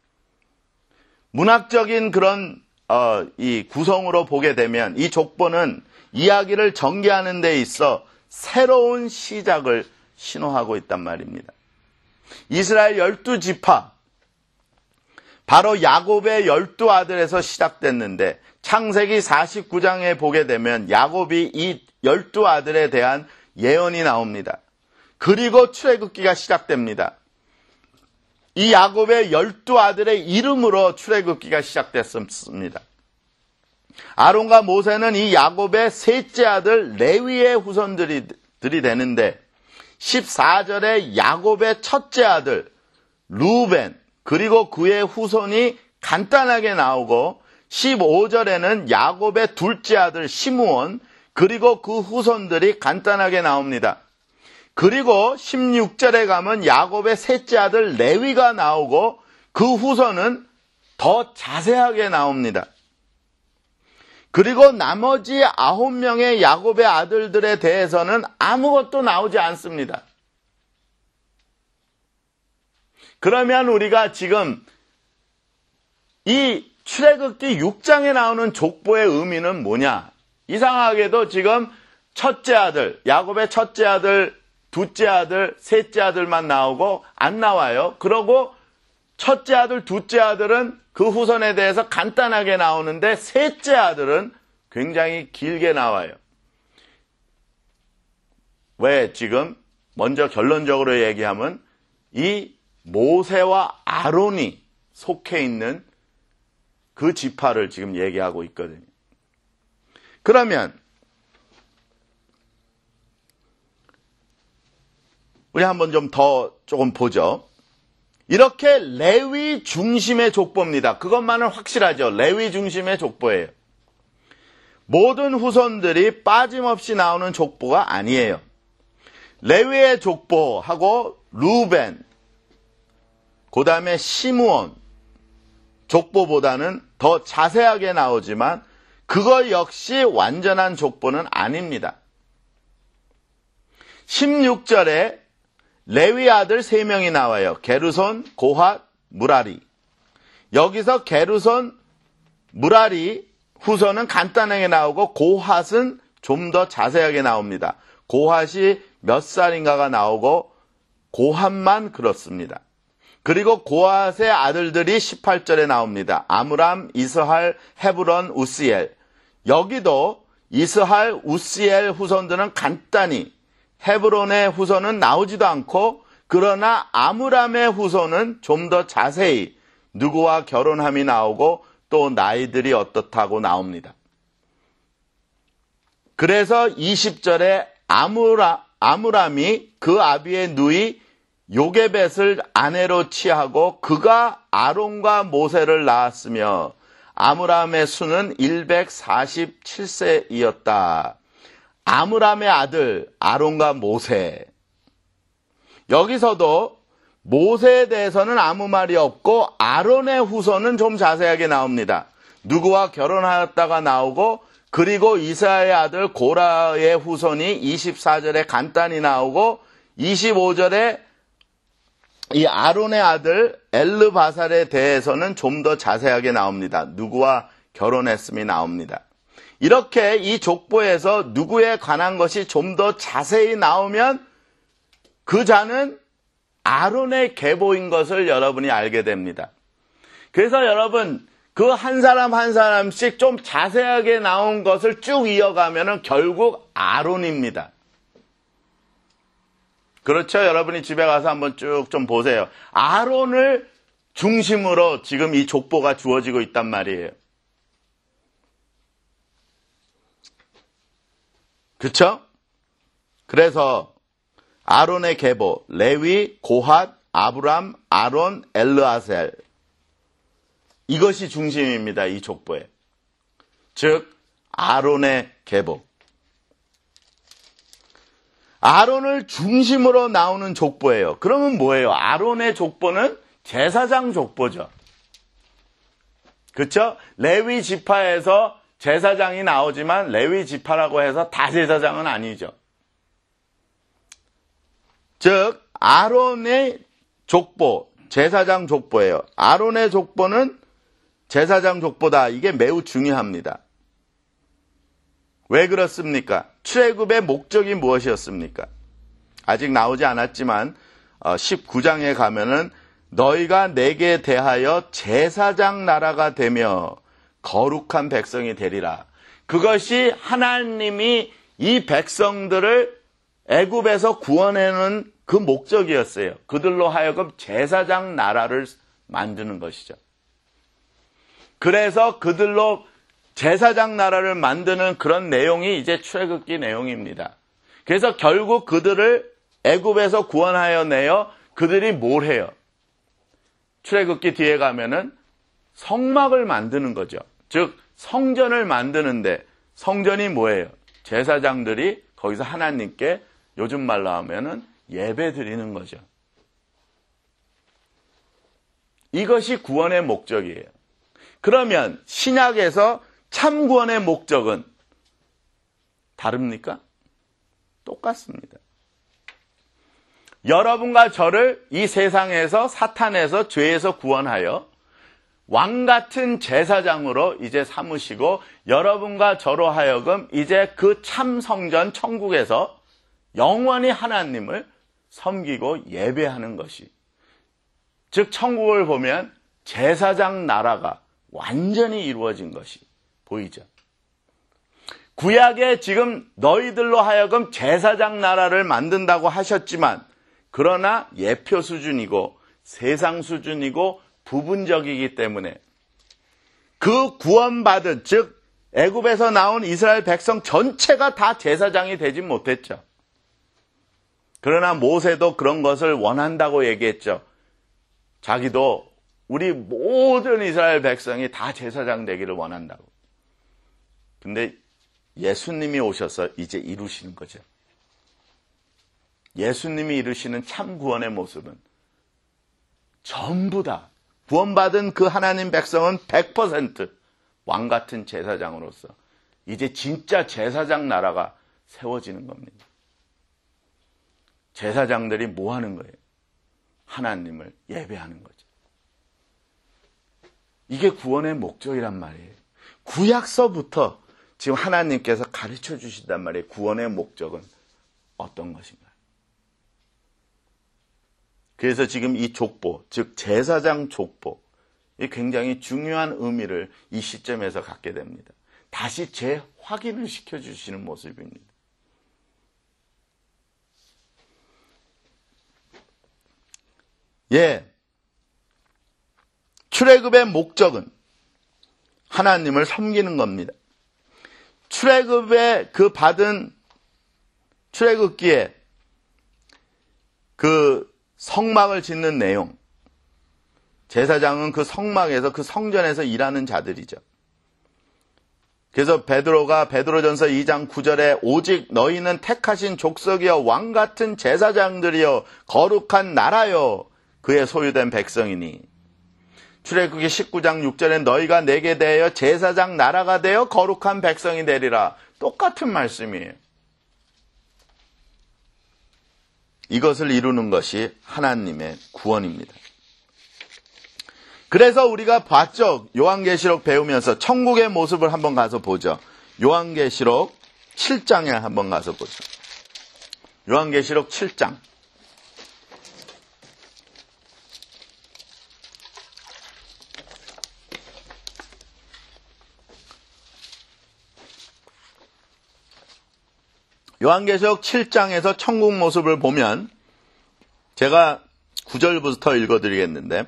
문학적인 그런 이 구성으로 보게 되면 이 족보는 이야기를 전개하는 데 있어 새로운 시작을 신호하고 있단 말입니다. 이스라엘 12지파, 바로 야곱의 12아들에서 시작됐는데 창세기 49장에 보게 되면 야곱이 이 12아들에 대한 예언이 나옵니다. 그리고 출애굽기가 시작됩니다. 이 야곱의 12아들의 이름으로 출애굽기가 시작됐습니다. 아론과 모세는 이 야곱의 셋째 아들 레위의 후손들이 되는데 14절에 야곱의 첫째 아들 루벤 그리고 그의 후손이 간단하게 나오고 15절에는 야곱의 둘째 아들 시므온 그리고 그 후손들이 간단하게 나옵니다. 그리고 16절에 가면 야곱의 셋째 아들 레위가 나오고 그 후손은 더 자세하게 나옵니다. 그리고 나머지 9명의 야곱의 아들들에 대해서는 아무것도 나오지 않습니다. 그러면 우리가 지금 이 출애굽기 6장에 나오는 족보의 의미는 뭐냐? 이상하게도 지금 첫째 아들, 야곱의 첫째 아들, 둘째 아들, 셋째 아들만 나오고 안 나와요. 그러고 첫째 아들, 둘째 아들은 그 후손에 대해서 간단하게 나오는데 셋째 아들은 굉장히 길게 나와요. 왜 지금 먼저 결론적으로 얘기하면 이 모세와 아론이 속해 있는 그 지파를 지금 얘기하고 있거든요. 그러면 우리 한번 좀 더 조금 보죠. 이렇게 레위 중심의 족보입니다. 그것만은 확실하죠. 레위 중심의 족보예요. 모든 후손들이 빠짐없이 나오는 족보가 아니에요. 레위의 족보하고 루벤, 그 다음에 시므온 족보보다는 더 자세하게 나오지만 그거 역시 완전한 족보는 아닙니다. 16절에 레위 아들 3명이 나와요. 게르손, 고핫, 무라리. 여기서 게르손, 무라리 후손은 간단하게 나오고 고핫은 좀 더 자세하게 나옵니다. 고핫이 몇 살인가가 나오고 고핫만 그렇습니다. 그리고 고핫의 아들들이 18절에 나옵니다. 아므람, 이스할, 헤브론, 우시엘. 여기도 이스할, 우시엘 후손들은 간단히 헤브론의 후손은 나오지도 않고 그러나 아므람의 후손은 좀 더 자세히 누구와 결혼함이 나오고 또 나이들이 어떻다고 나옵니다. 그래서 20절에 아므람이 그 아비의 누이 요게벳을 아내로 취하고 그가 아론과 모세를 낳았으며 아므람의 수는 147세이었다. 아므람의 아들 아론과 모세. 여기서도 모세에 대해서는 아무 말이 없고 아론의 후손은 좀 자세하게 나옵니다. 누구와 결혼하였다가 나오고 그리고 이사야의 아들 고라의 후손이 24절에 간단히 나오고 25절에 이 아론의 아들 엘르바살에 대해서는 좀 더 자세하게 나옵니다. 누구와 결혼했음이 나옵니다. 이렇게 이 족보에서 누구에 관한 것이 좀 더 자세히 나오면 그 자는 아론의 계보인 것을 여러분이 알게 됩니다. 그래서 여러분 그 한 사람 한 사람씩 좀 자세하게 나온 것을 쭉 이어가면 결국 아론입니다. 그렇죠? 여러분이 집에 가서 한번 쭉 좀 보세요. 아론을 중심으로 지금 이 족보가 주어지고 있단 말이에요. 그렇죠? 그래서 아론의 계보, 레위, 고핫, 아브람, 아론, 엘르아셀. 이것이 중심입니다. 이 족보에. 즉 아론의 계보. 아론을 중심으로 나오는 족보예요. 그러면 뭐예요? 아론의 족보는 제사장 족보죠. 그렇죠? 레위 지파에서 제사장이 나오지만 레위 지파라고 해서 다 제사장은 아니죠. 즉 아론의 족보, 제사장 족보예요. 아론의 족보는 제사장 족보다. 이게 매우 중요합니다. 왜 그렇습니까? 출애굽의 목적이 무엇이었습니까? 아직 나오지 않았지만 19장에 가면은 너희가 내게 대하여 제사장 나라가 되며 거룩한 백성이 되리라. 그것이 하나님이 이 백성들을 애굽에서 구원해내는 그 목적이었어요. 그들로 하여금 제사장 나라를 만드는 것이죠. 그래서 그들로 제사장 나라를 만드는 그런 내용이 이제 출애굽기 내용입니다. 그래서 결국 그들을 애굽에서 구원하여 내어 그들이 뭘 해요? 출애굽기 뒤에 가면은 성막을 만드는 거죠. 즉 성전을 만드는데 성전이 뭐예요? 제사장들이 거기서 하나님께 요즘 말로 하면은 예배 드리는 거죠. 이것이 구원의 목적이에요. 그러면 신약에서 참 구원의 목적은 다릅니까? 똑같습니다. 여러분과 저를 이 세상에서 사탄에서 죄에서 구원하여 왕같은 제사장으로 이제 삼으시고 여러분과 저로 하여금 이제 그 참 성전 천국에서 영원히 하나님을 섬기고 예배하는 것이, 즉 천국을 보면 제사장 나라가 완전히 이루어진 것이 보이죠. 구약에 지금 너희들로 하여금 제사장 나라를 만든다고 하셨지만 그러나 예표 수준이고 세상 수준이고 부분적이기 때문에 그 구원받은, 즉 애굽에서 나온 이스라엘 백성 전체가 다 제사장이 되지 못했죠. 그러나 모세도 그런 것을 원한다고 얘기했죠. 자기도 우리 모든 이스라엘 백성이 다 제사장 되기를 원한다고. 근데 예수님이 오셔서 이제 이루시는 거죠. 예수님이 이루시는 참 구원의 모습은 전부 다 구원받은 그 하나님 백성은 100% 왕같은 제사장으로서 이제 진짜 제사장 나라가 세워지는 겁니다. 제사장들이 뭐 하는 거예요? 하나님을 예배하는 거죠. 이게 구원의 목적이란 말이에요. 구약서부터 지금 하나님께서 가르쳐 주신단 말이에요. 구원의 목적은 어떤 것인가. 그래서 지금 이 족보, 즉 제사장 족보, 이 굉장히 중요한 의미를 이 시점에서 갖게 됩니다. 다시 재확인을 시켜주시는 모습입니다. 예, 출애굽의 목적은 하나님을 섬기는 겁니다. 출애굽에 그 받은 출애굽기에 그 성막을 짓는 내용, 제사장은 그 성막에서 그 성전에서 일하는 자들이죠. 그래서 베드로전서 2장 9절에 오직 너희는 택하신 족속이여 왕같은 제사장들이여 거룩한 나라여 그의 소유된 백성이니, 출애굽기 19장 6절에 너희가 내게 대하여 제사장 나라가 되어 거룩한 백성이 되리라. 똑같은 말씀이에요. 이것을 이루는 것이 하나님의 구원입니다. 그래서 우리가 봤죠. 요한계시록 배우면서 천국의 모습을 한번 가서 보죠. 요한계시록 7장에 한번 가서 보죠. 요한계시록 7장. 요한계시록 7장에서 천국 모습을 보면 제가 9절부터 읽어드리겠는데,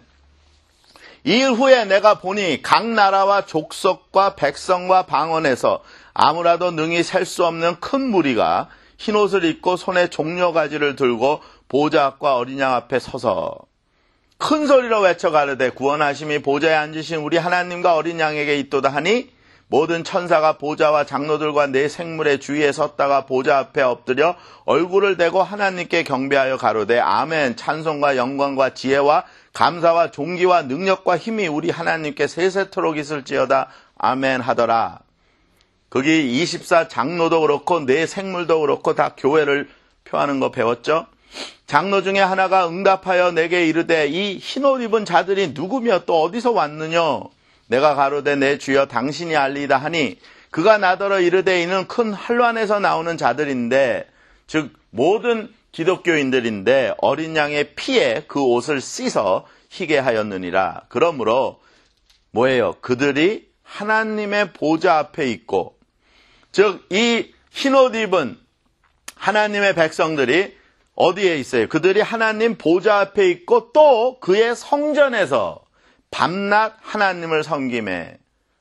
이일 후에 내가 보니 각 나라와 족속과 백성과 방언에서 아무라도 능히 셀 수 없는 큰 무리가 흰옷을 입고 손에 종려가지를 들고 보좌 앞과 어린 양 앞에 서서 큰 소리로 외쳐 가르되 구원하심이 보좌에 앉으신 우리 하나님과 어린 양에게 있도다 하니, 모든 천사가 보좌와 장로들과 네 생물의 주위에 섰다가 보좌 앞에 엎드려 얼굴을 대고 하나님께 경배하여 가로되 아멘. 찬송과 영광과 지혜와 감사와 존귀와 능력과 힘이 우리 하나님께 세세토록 있을지어다. 아멘 하더라. 거기 24 장로도 그렇고 네 생물도 그렇고 다 교회를 표하는 거 배웠죠? 장로 중에 하나가 응답하여 내게 이르되 이 흰옷 입은 자들이 누구며 또 어디서 왔느냐? 내가 가로되 내 주여 당신이 알리다 하니, 그가 나더러 이르되 이는 큰 환란에서 나오는 자들인데, 즉 모든 기독교인들인데 어린 양의 피에 그 옷을 씻어 희게 하였느니라. 그러므로 뭐예요? 그들이 하나님의 보좌 앞에 있고, 즉 이 흰옷 입은 하나님의 백성들이 어디에 있어요? 그들이 하나님 보좌 앞에 있고 또 그의 성전에서 밤낮 하나님을 섬김에,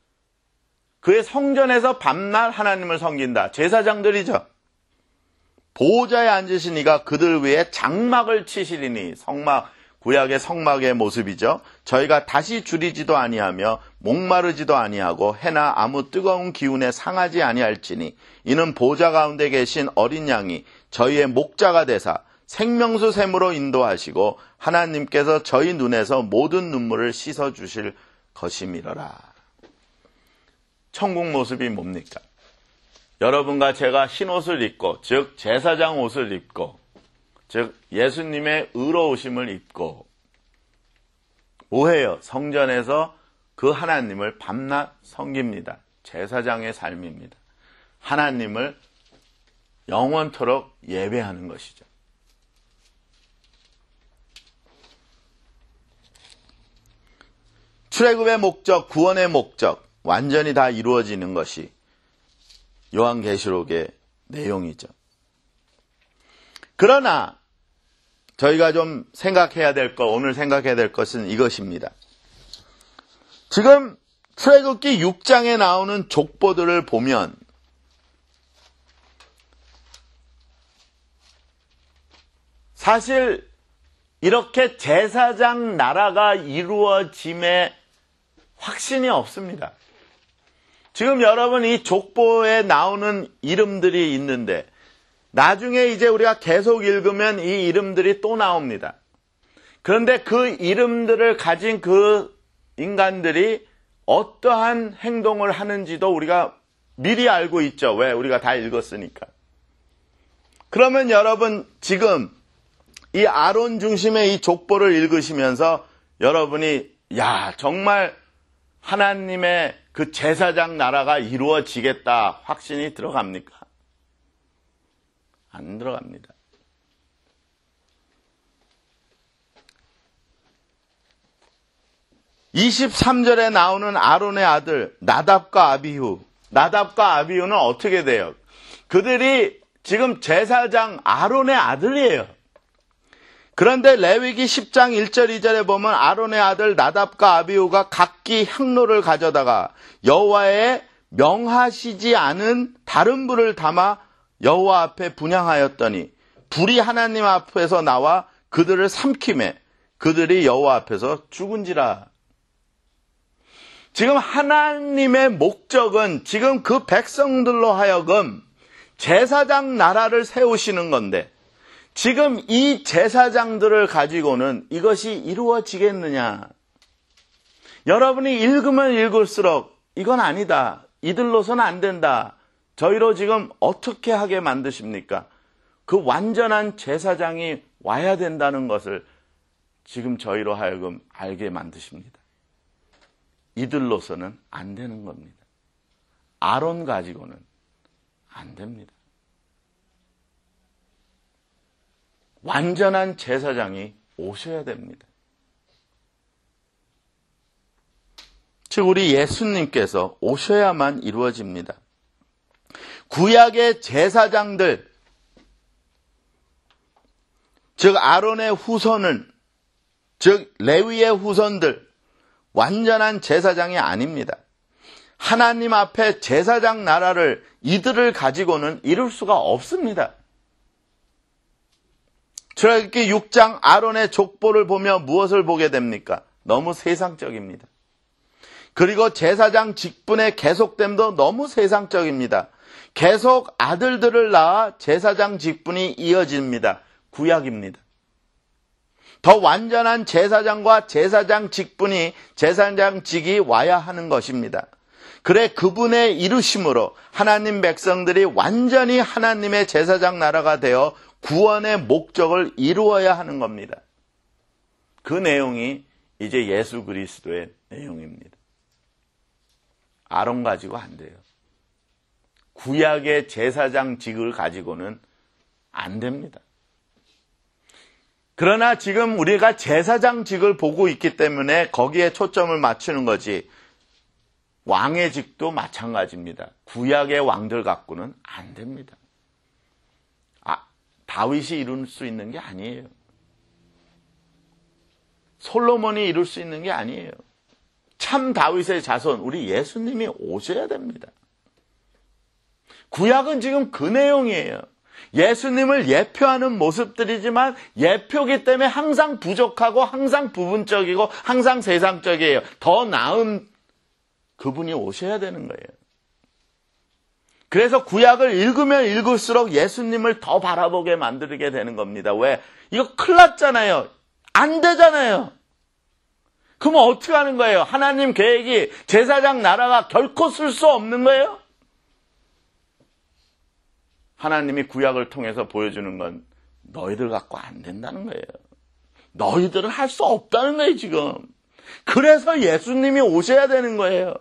그의 성전에서 밤낮 하나님을 섬긴다. 제사장들이죠. 보좌에 앉으신 이가 그들 위에 장막을 치시리니, 성막, 구약의 성막의 모습이죠. 저희가 다시 줄이지도 아니하며 목마르지도 아니하고 해나 아무 뜨거운 기운에 상하지 아니할지니, 이는 보좌 가운데 계신 어린 양이 저희의 목자가 되사 생명수 샘으로 인도하시고 하나님께서 저희 눈에서 모든 눈물을 씻어주실 것임이러라. 천국 모습이 뭡니까? 여러분과 제가 흰옷을 입고, 즉 제사장 옷을 입고, 즉 예수님의 의로우심을 입고 뭐해요? 성전에서 그 하나님을 밤낮 섬깁니다. 제사장의 삶입니다. 하나님을 영원토록 예배하는 것이죠. 출애굽의 목적, 구원의 목적 완전히 다 이루어지는 것이 요한계시록의 내용이죠. 그러나 저희가 좀 생각해야 될 것, 오늘 생각해야 될 것은 이것입니다. 지금 출애굽기 6장에 나오는 족보들을 보면 사실 이렇게 제사장 나라가 이루어짐에 확신이 없습니다. 지금 여러분 이 족보에 나오는 이름들이 있는데 나중에 이제 우리가 계속 읽으면 이 이름들이 또 나옵니다. 그런데 그 이름들을 가진 그 인간들이 어떠한 행동을 하는지도 우리가 미리 알고 있죠. 왜? 우리가 다 읽었으니까. 그러면 여러분 지금 이 아론 중심의 이 족보를 읽으시면서 여러분이 정말 하나님의 그 제사장 나라가 이루어지겠다 확신이 들어갑니까? 안 들어갑니다. (23절에) 나오는 아론의 아들 나답과 아비후. 나답과 아비후는 어떻게 돼요? 그들이 지금 제사장 아론의 아들이에요. 그런데 레위기 10장 1절 2절에 보면 아론의 아들 나답과 아비후가 각기 향로를 가져다가 여호와의 명하시지 않은 다른 불을 담아 여호와 앞에 분향하였더니 불이 하나님 앞에서 나와 그들을 삼키매 그들이 여호와 앞에서 죽은지라. 지금 하나님의 목적은 지금 그 백성들로 하여금 제사장 나라를 세우시는 건데 지금 이 제사장들을 가지고는 이것이 이루어지겠느냐? 여러분이 읽으면 읽을수록 이건 아니다. 이들로서는 안 된다. 저희로 지금 어떻게 하게 만드십니까? 그 완전한 제사장이 와야 된다는 것을 지금 저희로 하여금 알게 만드십니다. 이들로서는 안 되는 겁니다. 아론 가지고는 안 됩니다. 완전한 제사장이 오셔야 됩니다. 즉 우리 예수님께서 오셔야만 이루어집니다. 구약의 제사장들, 즉 아론의 후손은, 즉 레위의 후손들, 완전한 제사장이 아닙니다. 하나님 앞에 제사장 나라를 이들을 가지고는 이룰 수가 없습니다. 출애굽기 6장 아론의 족보를 보며 무엇을 보게 됩니까? 너무 세상적입니다. 그리고 제사장 직분의 계속됨도 너무 세상적입니다. 계속 아들들을 낳아 제사장 직분이 이어집니다. 구약입니다. 더 완전한 제사장과 제사장 직분이 제사장직이 와야 하는 것입니다. 그래 그분의 이루심으로 하나님 백성들이 완전히 하나님의 제사장 나라가 되어 구원의 목적을 이루어야 하는 겁니다. 그 내용이 이제 예수 그리스도의 내용입니다. 아론 가지고 안 돼요. 구약의 제사장직을 가지고는 안 됩니다. 그러나 지금 우리가 제사장직을 보고 있기 때문에 거기에 초점을 맞추는 거지 왕의 직도 마찬가지입니다. 구약의 왕들 갖고는 안 됩니다. 다윗이 이룰 수 있는 게 아니에요. 솔로몬이 이룰 수 있는 게 아니에요. 참 다윗의 자손, 우리 예수님이 오셔야 됩니다. 구약은 지금 그 내용이에요. 예수님을 예표하는 모습들이지만 예표기 때문에 항상 부족하고 항상 부분적이고 항상 세상적이에요. 더 나은 그분이 오셔야 되는 거예요. 그래서 구약을 읽으면 읽을수록 예수님을 더 바라보게 만들게 되는 겁니다. 왜? 이거 큰일 났잖아요. 안 되잖아요. 그러면 어떻게 하는 거예요? 하나님 계획이 제사장 나라가 결코 쓸 수 없는 거예요? 하나님이 구약을 통해서 보여주는 건 너희들 갖고 안 된다는 거예요. 너희들은 할 수 없다는 거예요, 지금. 그래서 예수님이 오셔야 되는 거예요.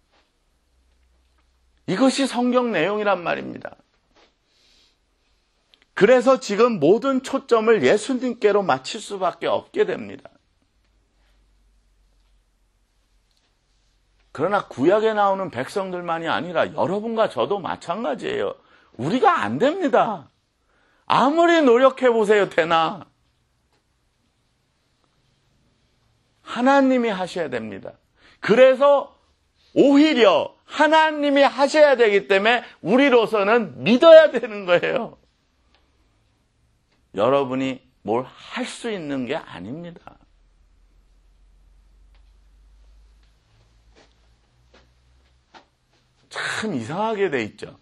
이것이 성경 내용이란 말입니다. 그래서 지금 모든 초점을 예수님께로 맞출 수밖에 없게 됩니다. 그러나 구약에 나오는 백성들만이 아니라 여러분과 저도 마찬가지예요. 우리가 안 됩니다. 아무리 노력해보세요, 되나? 하나님이 하셔야 됩니다. 그래서 오히려 하나님이 하셔야 되기 때문에 우리로서는 믿어야 되는 거예요. 여러분이 뭘 할 수 있는 게 아닙니다. 참 이상하게 돼 있죠.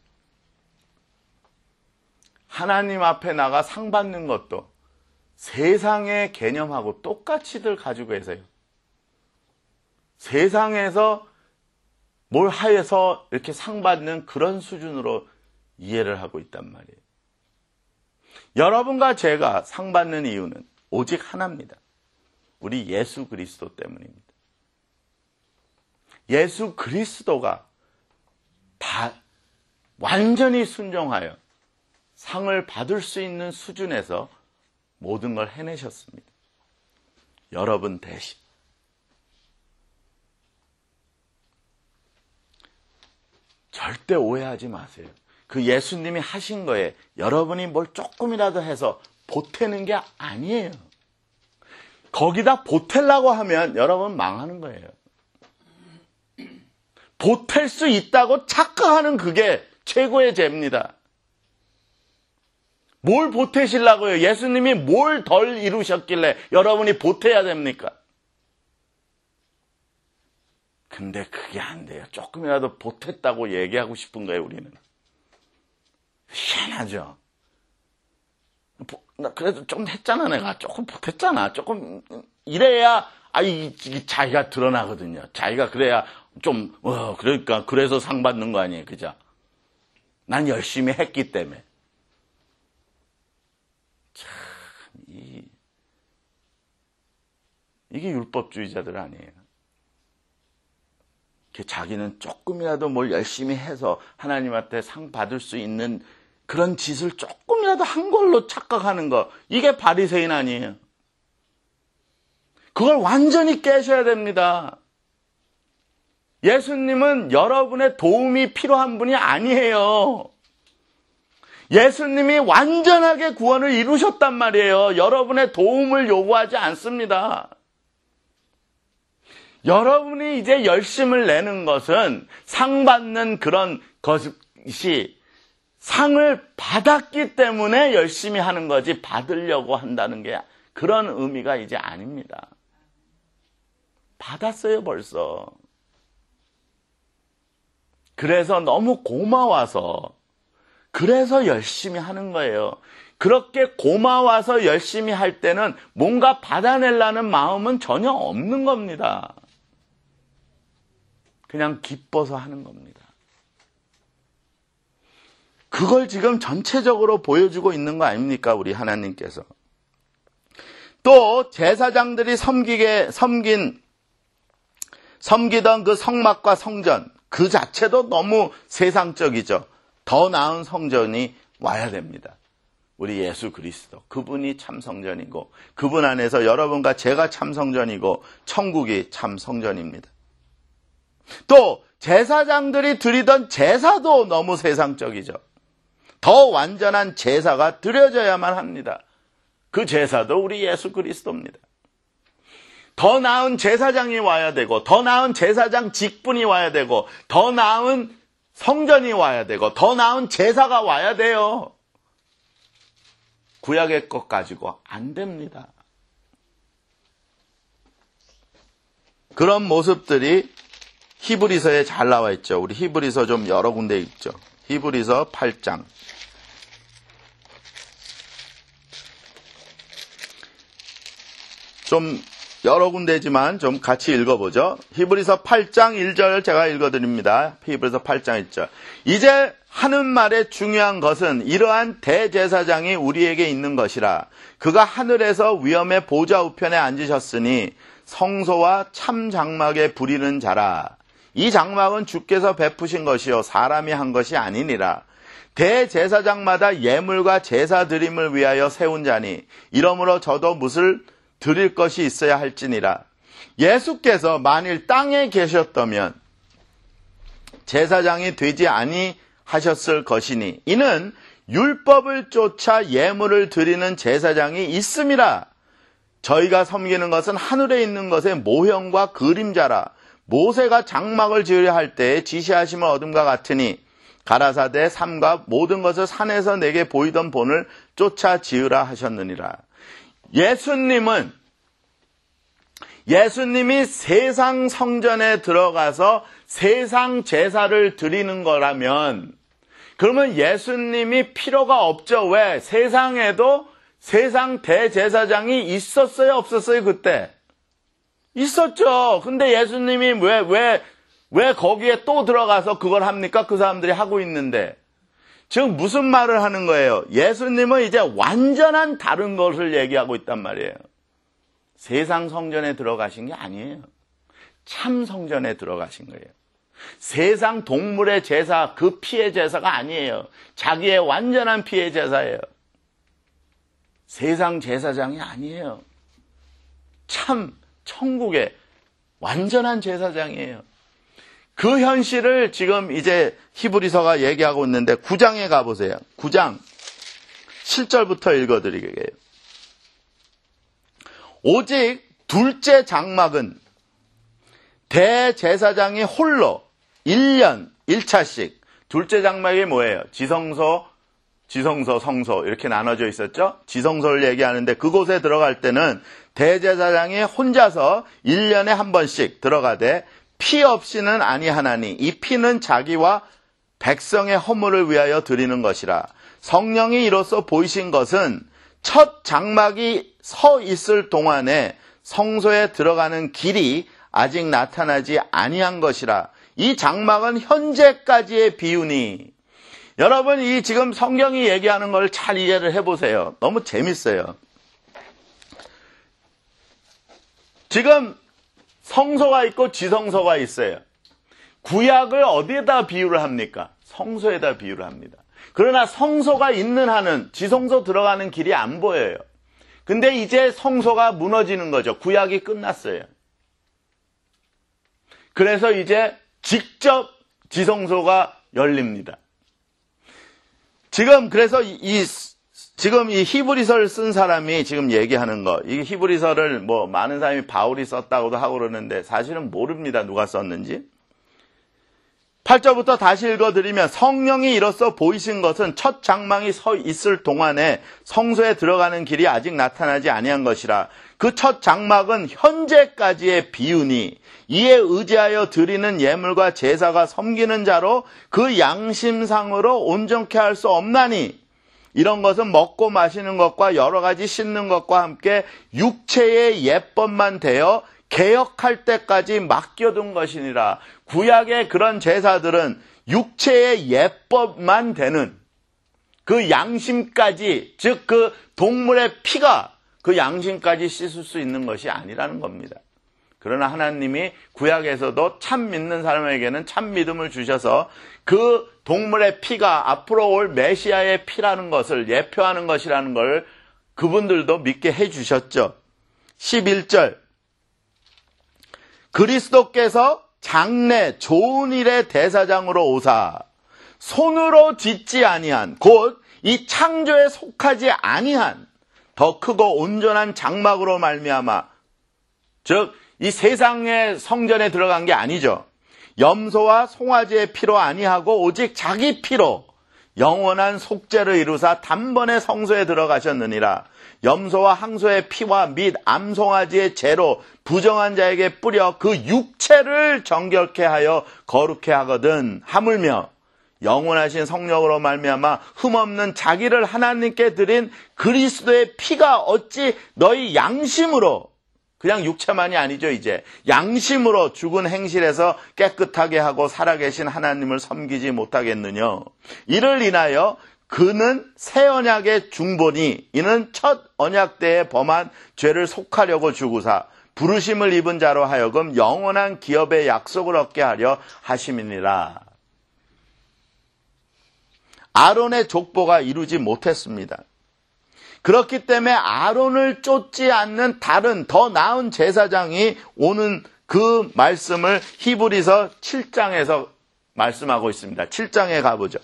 하나님 앞에 나가 상 받는 것도 세상의 개념하고 똑같이들 가지고 계세요. 세상에서 뭘 하여서 이렇게 상 받는 그런 수준으로 이해를 하고 있단 말이에요. 여러분과 제가 상 받는 이유는 오직 하나입니다. 우리 예수 그리스도 때문입니다. 예수 그리스도가 다 완전히 순종하여 상을 받을 수 있는 수준에서 모든 걸 해내셨습니다. 여러분 대신. 절대 오해하지 마세요. 그 예수님이 하신 거에 여러분이 뭘 조금이라도 해서 보태는 게 아니에요. 거기다 보태려고 하면 여러분 망하는 거예요. 보탤 수 있다고 착각하는 그게 최고의 죄입니다. 뭘 보태시려고요? 예수님이 뭘 덜 이루셨길래 여러분이 보태야 됩니까? 근데 그게 안 돼요. 조금이라도 보탰다고 얘기하고 싶은 거예요, 우리는. 희한하죠? 나 그래도 좀 했잖아, 내가. 조금 보탰잖아. 조금, 이래야, 이게 자기가 드러나거든요. 자기가 그래야 좀, 그러니까, 그래서 상 받는 거 아니에요. 그죠? 난 열심히 했기 때문에. 참, 이게 율법주의자들 아니에요. 자기는 조금이라도 뭘 열심히 해서 하나님한테 상 받을 수 있는 그런 짓을 조금이라도 한 걸로 착각하는 거, 이게 바리새인 아니에요. 그걸 완전히 깨셔야 됩니다. 예수님은 여러분의 도움이 필요한 분이 아니에요. 예수님이 완전하게 구원을 이루셨단 말이에요. 여러분의 도움을 요구하지 않습니다. 여러분이 이제 열심을 내는 것은 상 받는 그런 것이 상을 받았기 때문에 열심히 하는 거지 받으려고 한다는 게 그런 의미가 이제 아닙니다. 받았어요, 벌써. 그래서 너무 고마워서 그래서 열심히 하는 거예요. 그렇게 고마워서 열심히 할 때는 뭔가 받아내려는 마음은 전혀 없는 겁니다. 그냥 기뻐서 하는 겁니다. 그걸 지금 전체적으로 보여주고 있는 거 아닙니까? 우리 하나님께서. 또 제사장들이 섬기던 그 성막과 성전 그 자체도 너무 세상적이죠. 더 나은 성전이 와야 됩니다. 우리 예수 그리스도, 그분이 참 성전이고 그분 안에서 여러분과 제가 참 성전이고 천국이 참 성전입니다. 또 제사장들이 드리던 제사도 너무 세상적이죠. 더 완전한 제사가 드려져야만 합니다. 그 제사도 우리 예수 그리스도입니다. 더 나은 제사장이 와야 되고 더 나은 제사장 직분이 와야 되고 더 나은 성전이 와야 되고 더 나은 제사가 와야 돼요. 구약의 것 가지고 안 됩니다. 그런 모습들이 히브리서에 잘 나와 있죠. 우리 히브리서 좀 여러 군데 있죠. 히브리서 8장. 좀 여러 군데지만 좀 같이 읽어보죠. 히브리서 8장 1절 제가 읽어드립니다. 히브리서 8장 1절. 이제 하는 말의 중요한 것은 이러한 대제사장이 우리에게 있는 것이라. 그가 하늘에서 위엄의 보좌 우편에 앉으셨으니 성소와 참 장막에 부리는 자라. 이 장막은 주께서 베푸신 것이요 사람이 한 것이 아니니라. 대제사장마다 예물과 제사 드림을 위하여 세운 자니 이러므로 저도 무엇을 드릴 것이 있어야 할지니라. 예수께서 만일 땅에 계셨다면 제사장이 되지 아니하셨을 것이니 이는 율법을 쫓아 예물을 드리는 제사장이 있음이라. 저희가 섬기는 것은 하늘에 있는 것의 모형과 그림자라. 모세가 장막을 지으려 할 때에 지시하심을 얻음과 같으니 가라사대 삼가 모든 것을 산에서 내게 보이던 본을 쫓아 지으라 하셨느니라. 예수님이 세상 성전에 들어가서 세상 제사를 드리는 거라면 그러면 예수님이 필요가 없죠. 왜? 세상에도 세상 대제사장이 있었어요? 없었어요? 그때? 있었죠. 근데 예수님이 왜 거기에 또 들어가서 그걸 합니까? 그 사람들이 하고 있는데. 지금 무슨 말을 하는 거예요? 예수님은 이제 완전한 다른 것을 얘기하고 있단 말이에요. 세상 성전에 들어가신 게 아니에요. 참 성전에 들어가신 거예요. 세상 동물의 제사, 그 피의 제사가 아니에요. 자기의 완전한 피의 제사예요. 세상 제사장이 아니에요. 참 천국의 완전한 제사장이에요. 그 현실을 지금 이제 히브리서가 얘기하고 있는데 9장에 가보세요. 9장 7절부터 읽어드리게요. 오직 둘째 장막은 대제사장이 홀로 1년 1차씩, 둘째 장막이 뭐예요? 지성소, 성소 이렇게 나눠져 있었죠? 지성소를 얘기하는데 그곳에 들어갈 때는 대제사장이 혼자서 1년에 한 번씩 들어가되 피 없이는 아니하나니 이 피는 자기와 백성의 허물을 위하여 드리는 것이라. 성령이 이로써 보이신 것은 첫 장막이 서 있을 동안에 성소에 들어가는 길이 아직 나타나지 아니한 것이라. 이 장막은 현재까지의 비유니. 여러분, 이 지금 성경이 얘기하는 걸 잘 이해를 해보세요. 너무 재밌어요. 지금 성소가 있고 지성소가 있어요. 구약을 어디에다 비유를 합니까? 성소에다 비유를 합니다. 그러나 성소가 있는 한은 지성소 들어가는 길이 안 보여요. 근데 이제 성소가 무너지는 거죠. 구약이 끝났어요. 그래서 이제 직접 지성소가 열립니다. 그래서 지금 이 히브리서를 쓴 사람이 지금 얘기하는 거, 이 히브리서를 많은 사람이 바울이 썼다고도 하고 그러는데 사실은 모릅니다. 누가 썼는지. 8절부터 다시 읽어드리면 성령이 이로써 보이신 것은 첫 장막이 서 있을 동안에 성소에 들어가는 길이 아직 나타나지 아니한 것이라. 그 첫 장막은 현재까지의 비유니 이에 의지하여 드리는 예물과 제사가 섬기는 자로 그 양심상으로 온전케 할 수 없나니 이런 것은 먹고 마시는 것과 여러 가지 씻는 것과 함께 육체의 예법만 되어 개혁할 때까지 맡겨둔 것이니라. 구약의 그런 제사들은 육체의 예법만 되는 그 양심까지, 즉 그 동물의 피가 그 양심까지 씻을 수 있는 것이 아니라는 겁니다. 그러나 하나님이 구약에서도 참 믿는 사람에게는 참 믿음을 주셔서 그 동물의 피가 앞으로 올 메시아의 피라는 것을 예표하는 것이라는 걸 그분들도 믿게 해주셨죠. 11절 그리스도께서 장래 좋은 일의 대사장으로 오사 손으로 짓지 아니한 곧 이 창조에 속하지 아니한 더 크고 온전한 장막으로 말미암아, 즉 이 세상의 성전에 들어간 게 아니죠. 염소와 송아지의 피로 아니하고 오직 자기 피로 영원한 속죄를 이루사 단번에 성소에 들어가셨느니라. 염소와 항소의 피와 및 암송아지의 재로 부정한 자에게 뿌려 그 육체를 정결케 하여 거룩케 하거든. 하물며 영원하신 성령으로 말미암아 흠없는 자기를 하나님께 드린 그리스도의 피가 어찌 너희 양심으로, 그냥 육체만이 아니죠, 이제 양심으로 죽은 행실에서 깨끗하게 하고 살아계신 하나님을 섬기지 못하겠느냐. 이를 인하여 그는 새 언약의 중보니 이는 첫 언약 때에 범한 죄를 속하려고 죽으사 부르심을 입은 자로 하여금 영원한 기업의 약속을 얻게 하려 하심이니라. 아론의 족보가 이루지 못했습니다. 그렇기 때문에 아론을 쫓지 않는 다른 더 나은 제사장이 오는 그 말씀을 히브리서 7장에서 말씀하고 있습니다. 7장에 가보죠.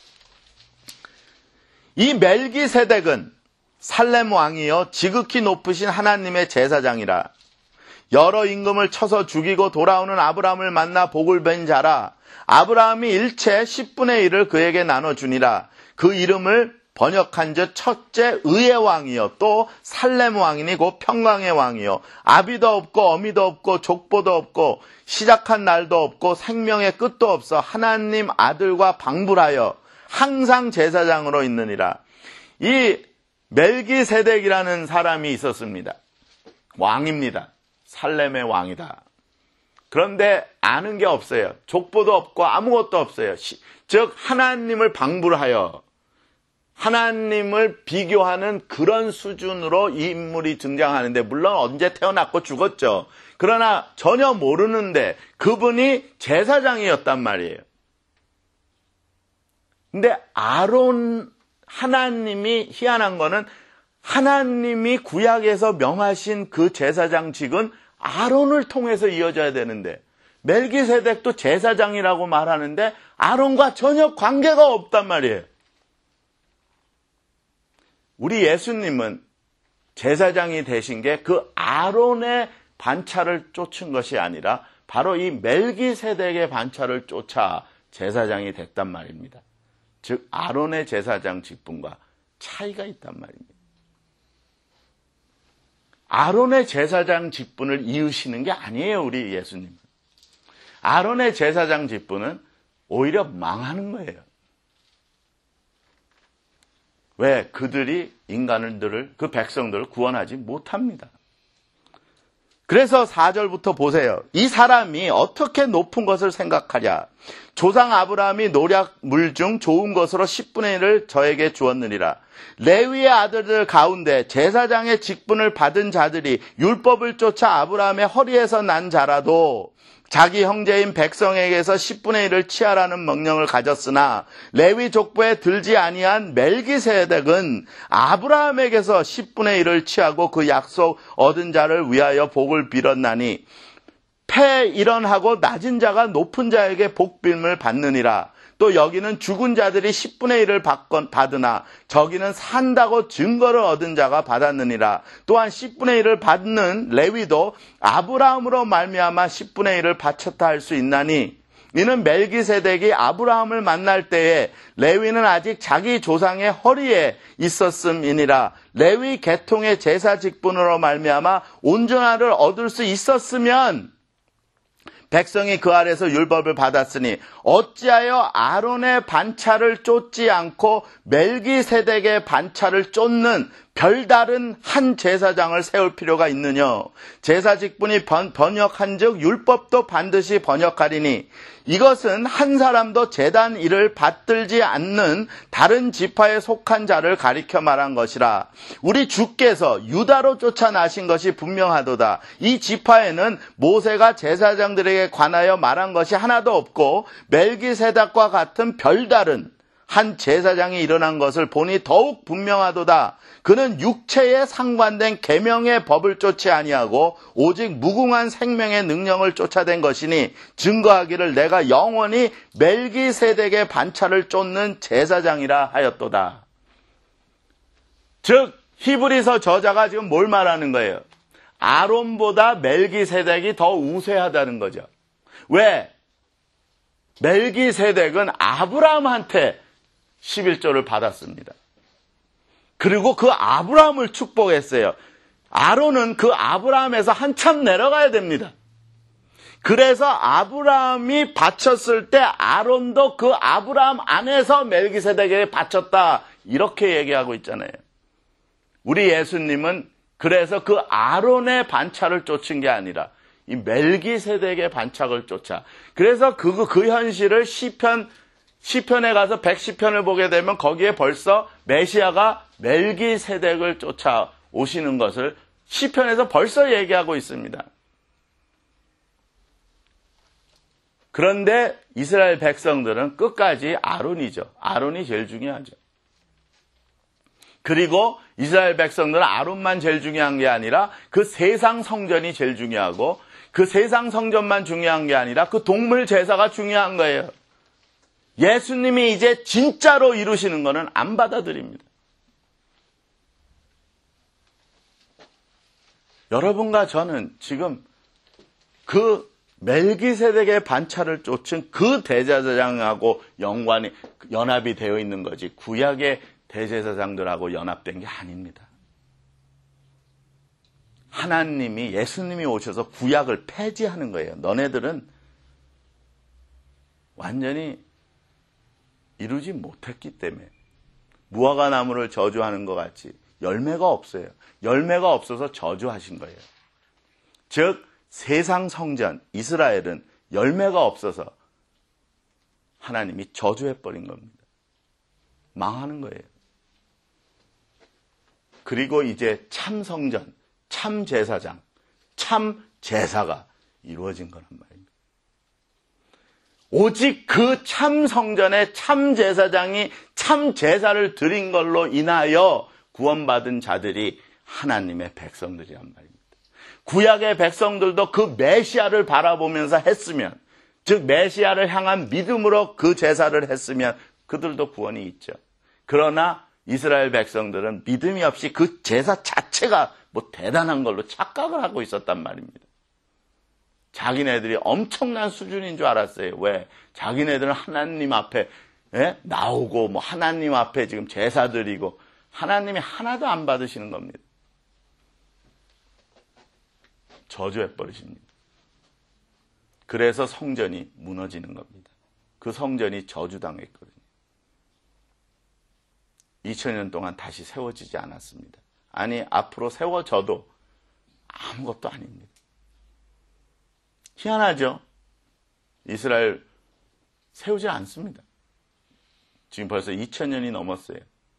이 멜기세덱은 살렘 왕이요 지극히 높으신 하나님의 제사장이라. 여러 임금을 쳐서 죽이고 돌아오는 아브라함을 만나 복을 뵌 자라. 아브라함이 일체 10분의 1을 그에게 나눠주니라. 그 이름을 번역한 즉 첫째 의의 왕이요 또 살렘 왕이니 곧 평강의 왕이요 아비도 없고 어미도 없고 족보도 없고 시작한 날도 없고 생명의 끝도 없어 하나님 아들과 방불하여 항상 제사장으로 있느니라. 이 멜기세덱이라는 사람이 있었습니다. 왕입니다. 살렘의 왕이다. 그런데 아는 게 없어요. 족보도 없고 아무것도 없어요. 즉 하나님을 방불하여 하나님을 비교하는 그런 수준으로 이 인물이 등장하는데, 물론 언제 태어났고 죽었죠. 그러나 전혀 모르는데 그분이 제사장이었단 말이에요. 근데 아론, 하나님이 희한한 거는 하나님이 구약에서 명하신 그 제사장직은 아론을 통해서 이어져야 되는데 멜기세덱도 제사장이라고 말하는데 아론과 전혀 관계가 없단 말이에요. 우리 예수님은 제사장이 되신 게 그 아론의 반차를 쫓은 것이 아니라 바로 이 멜기세덱의 반차를 쫓아 제사장이 됐단 말입니다. 즉 아론의 제사장 직분과 차이가 있단 말입니다. 아론의 제사장 직분을 이으시는 게 아니에요, 우리 예수님. 아론의 제사장 직분은 오히려 망하는 거예요. 왜? 그들이 인간들을, 그 백성들을 구원하지 못합니다. 그래서 4절부터 보세요. 이 사람이 어떻게 높은 것을 생각하랴. 조상 아브라함이 노략물 중 좋은 것으로 10분의 1을 저에게 주었느니라. 레위의 아들들 가운데 제사장의 직분을 받은 자들이 율법을 쫓아 아브라함의 허리에서 난 자라도 자기 형제인 백성에게서 10분의 1을 취하라는 명령을 가졌으나 레위 족보에 들지 아니한 멜기세덱은 아브라함에게서 10분의 1을 취하고 그 약속 얻은 자를 위하여 복을 빌었나니 패일언하고 낮은 자가 높은 자에게 복빔을 받느니라. 또 여기는 죽은 자들이 10분의 1을 받으나 저기는 산다고 증거를 얻은 자가 받았느니라. 또한 10분의 1을 받는 레위도 아브라함으로 말미암아 10분의 1을 바쳤다 할 수 있나니 이는 멜기세덱이 아브라함을 만날 때에 레위는 아직 자기 조상의 허리에 있었음이니라. 레위 계통의 제사 직분으로 말미암아 온전함을 얻을 수 있었으면 백성이 그 아래서 율법을 받았으니 어찌하여 아론의 반차를 쫓지 않고 멜기세덱의 반차를 쫓는 별다른 한 제사장을 세울 필요가 있느냐. 제사 직분이 번역한즉 율법도 반드시 번역하리니 이것은 한 사람도 제단 일을 받들지 않는 다른 지파에 속한 자를 가리켜 말한 것이라. 우리 주께서 유다로 쫓아나신 것이 분명하도다. 이 지파에는 모세가 제사장들에게 관하여 말한 것이 하나도 없고 멜기세덱과 같은 별다른 한 제사장이 일어난 것을 보니 더욱 분명하도다. 그는 육체에 상관된 계명의 법을 쫓지 아니하고 오직 무궁한 생명의 능력을 쫓아낸 것이니 증거하기를 내가 영원히 멜기세덱의 반차를 쫓는 제사장이라 하였도다. 즉 히브리서 저자가 지금 뭘 말하는 거예요? 아론보다 멜기세덱이 더 우세하다는 거죠. 왜? 멜기세덱은 아브라함한테 11조를 받았습니다. 그리고 그 아브라함을 축복했어요. 아론은 그 아브라함에서 한참 내려가야 됩니다. 그래서 아브라함이 바쳤을 때 아론도 그 아브라함 안에서 멜기세덱에게 바쳤다. 이렇게 얘기하고 있잖아요. 우리 예수님은 그래서 그 아론의 반차를 쫓은 게 아니라 이 멜기세덱의 반차를 쫓아. 그래서 그 현실을 시편에 가서 110편을 보게 되면 거기에 벌써 메시아가 멜기세덱을 쫓아 오시는 것을 시편에서 벌써 얘기하고 있습니다. 그런데 이스라엘 백성들은 끝까지 아론이죠. 아론이 제일 중요하죠. 그리고 이스라엘 백성들은 아론만 제일 중요한 게 아니라 그 세상 성전이 제일 중요하고 그 세상 성전만 중요한 게 아니라 그 동물 제사가 중요한 거예요. 예수님이 이제 진짜로 이루시는 것은 안 받아들입니다. 여러분과 저는 지금 그 멜기세덱의 반차를 쫓은 그 대제사장하고 연합이 되어 있는 거지 구약의 대제사장들하고 연합된 게 아닙니다. 하나님이 예수님이 오셔서 구약을 폐지하는 거예요. 너네들은 완전히 이루지 못했기 때문에 무화과 나무를 저주하는 것 같이 열매가 없어요. 열매가 없어서 저주하신 거예요. 즉 세상 성전 이스라엘은 열매가 없어서 하나님이 저주해버린 겁니다. 망하는 거예요. 그리고 이제 참 성전, 참 제사장, 참 제사가 이루어진 거란 말입니다. 오직 그 참 성전에 참 제사장이 참 제사를 드린 걸로 인하여 구원받은 자들이 하나님의 백성들이란 말입니다. 구약의 백성들도 그 메시아를 바라보면서 했으면, 즉 메시아를 향한 믿음으로 그 제사를 했으면 그들도 구원이 있죠. 그러나 이스라엘 백성들은 믿음이 없이 그 제사 자체가 뭐 대단한 걸로 착각을 하고 있었단 말입니다. 자기네들이 엄청난 수준인 줄 알았어요. 왜? 자기네들은 하나님 앞에 나오고 뭐 하나님 앞에 지금 제사 드리고 하나님이 하나도 안 받으시는 겁니다. 저주해버리십니다. 그래서 성전이 무너지는 겁니다. 그 성전이 저주당했거든요. 2000년 동안 다시 세워지지 않았습니다. 아니, 앞으로 세워져도 아무것도 아닙니다. 희한하죠? 이스라엘 세우지 않습니다. 지금 벌써 2000년이 넘었어요.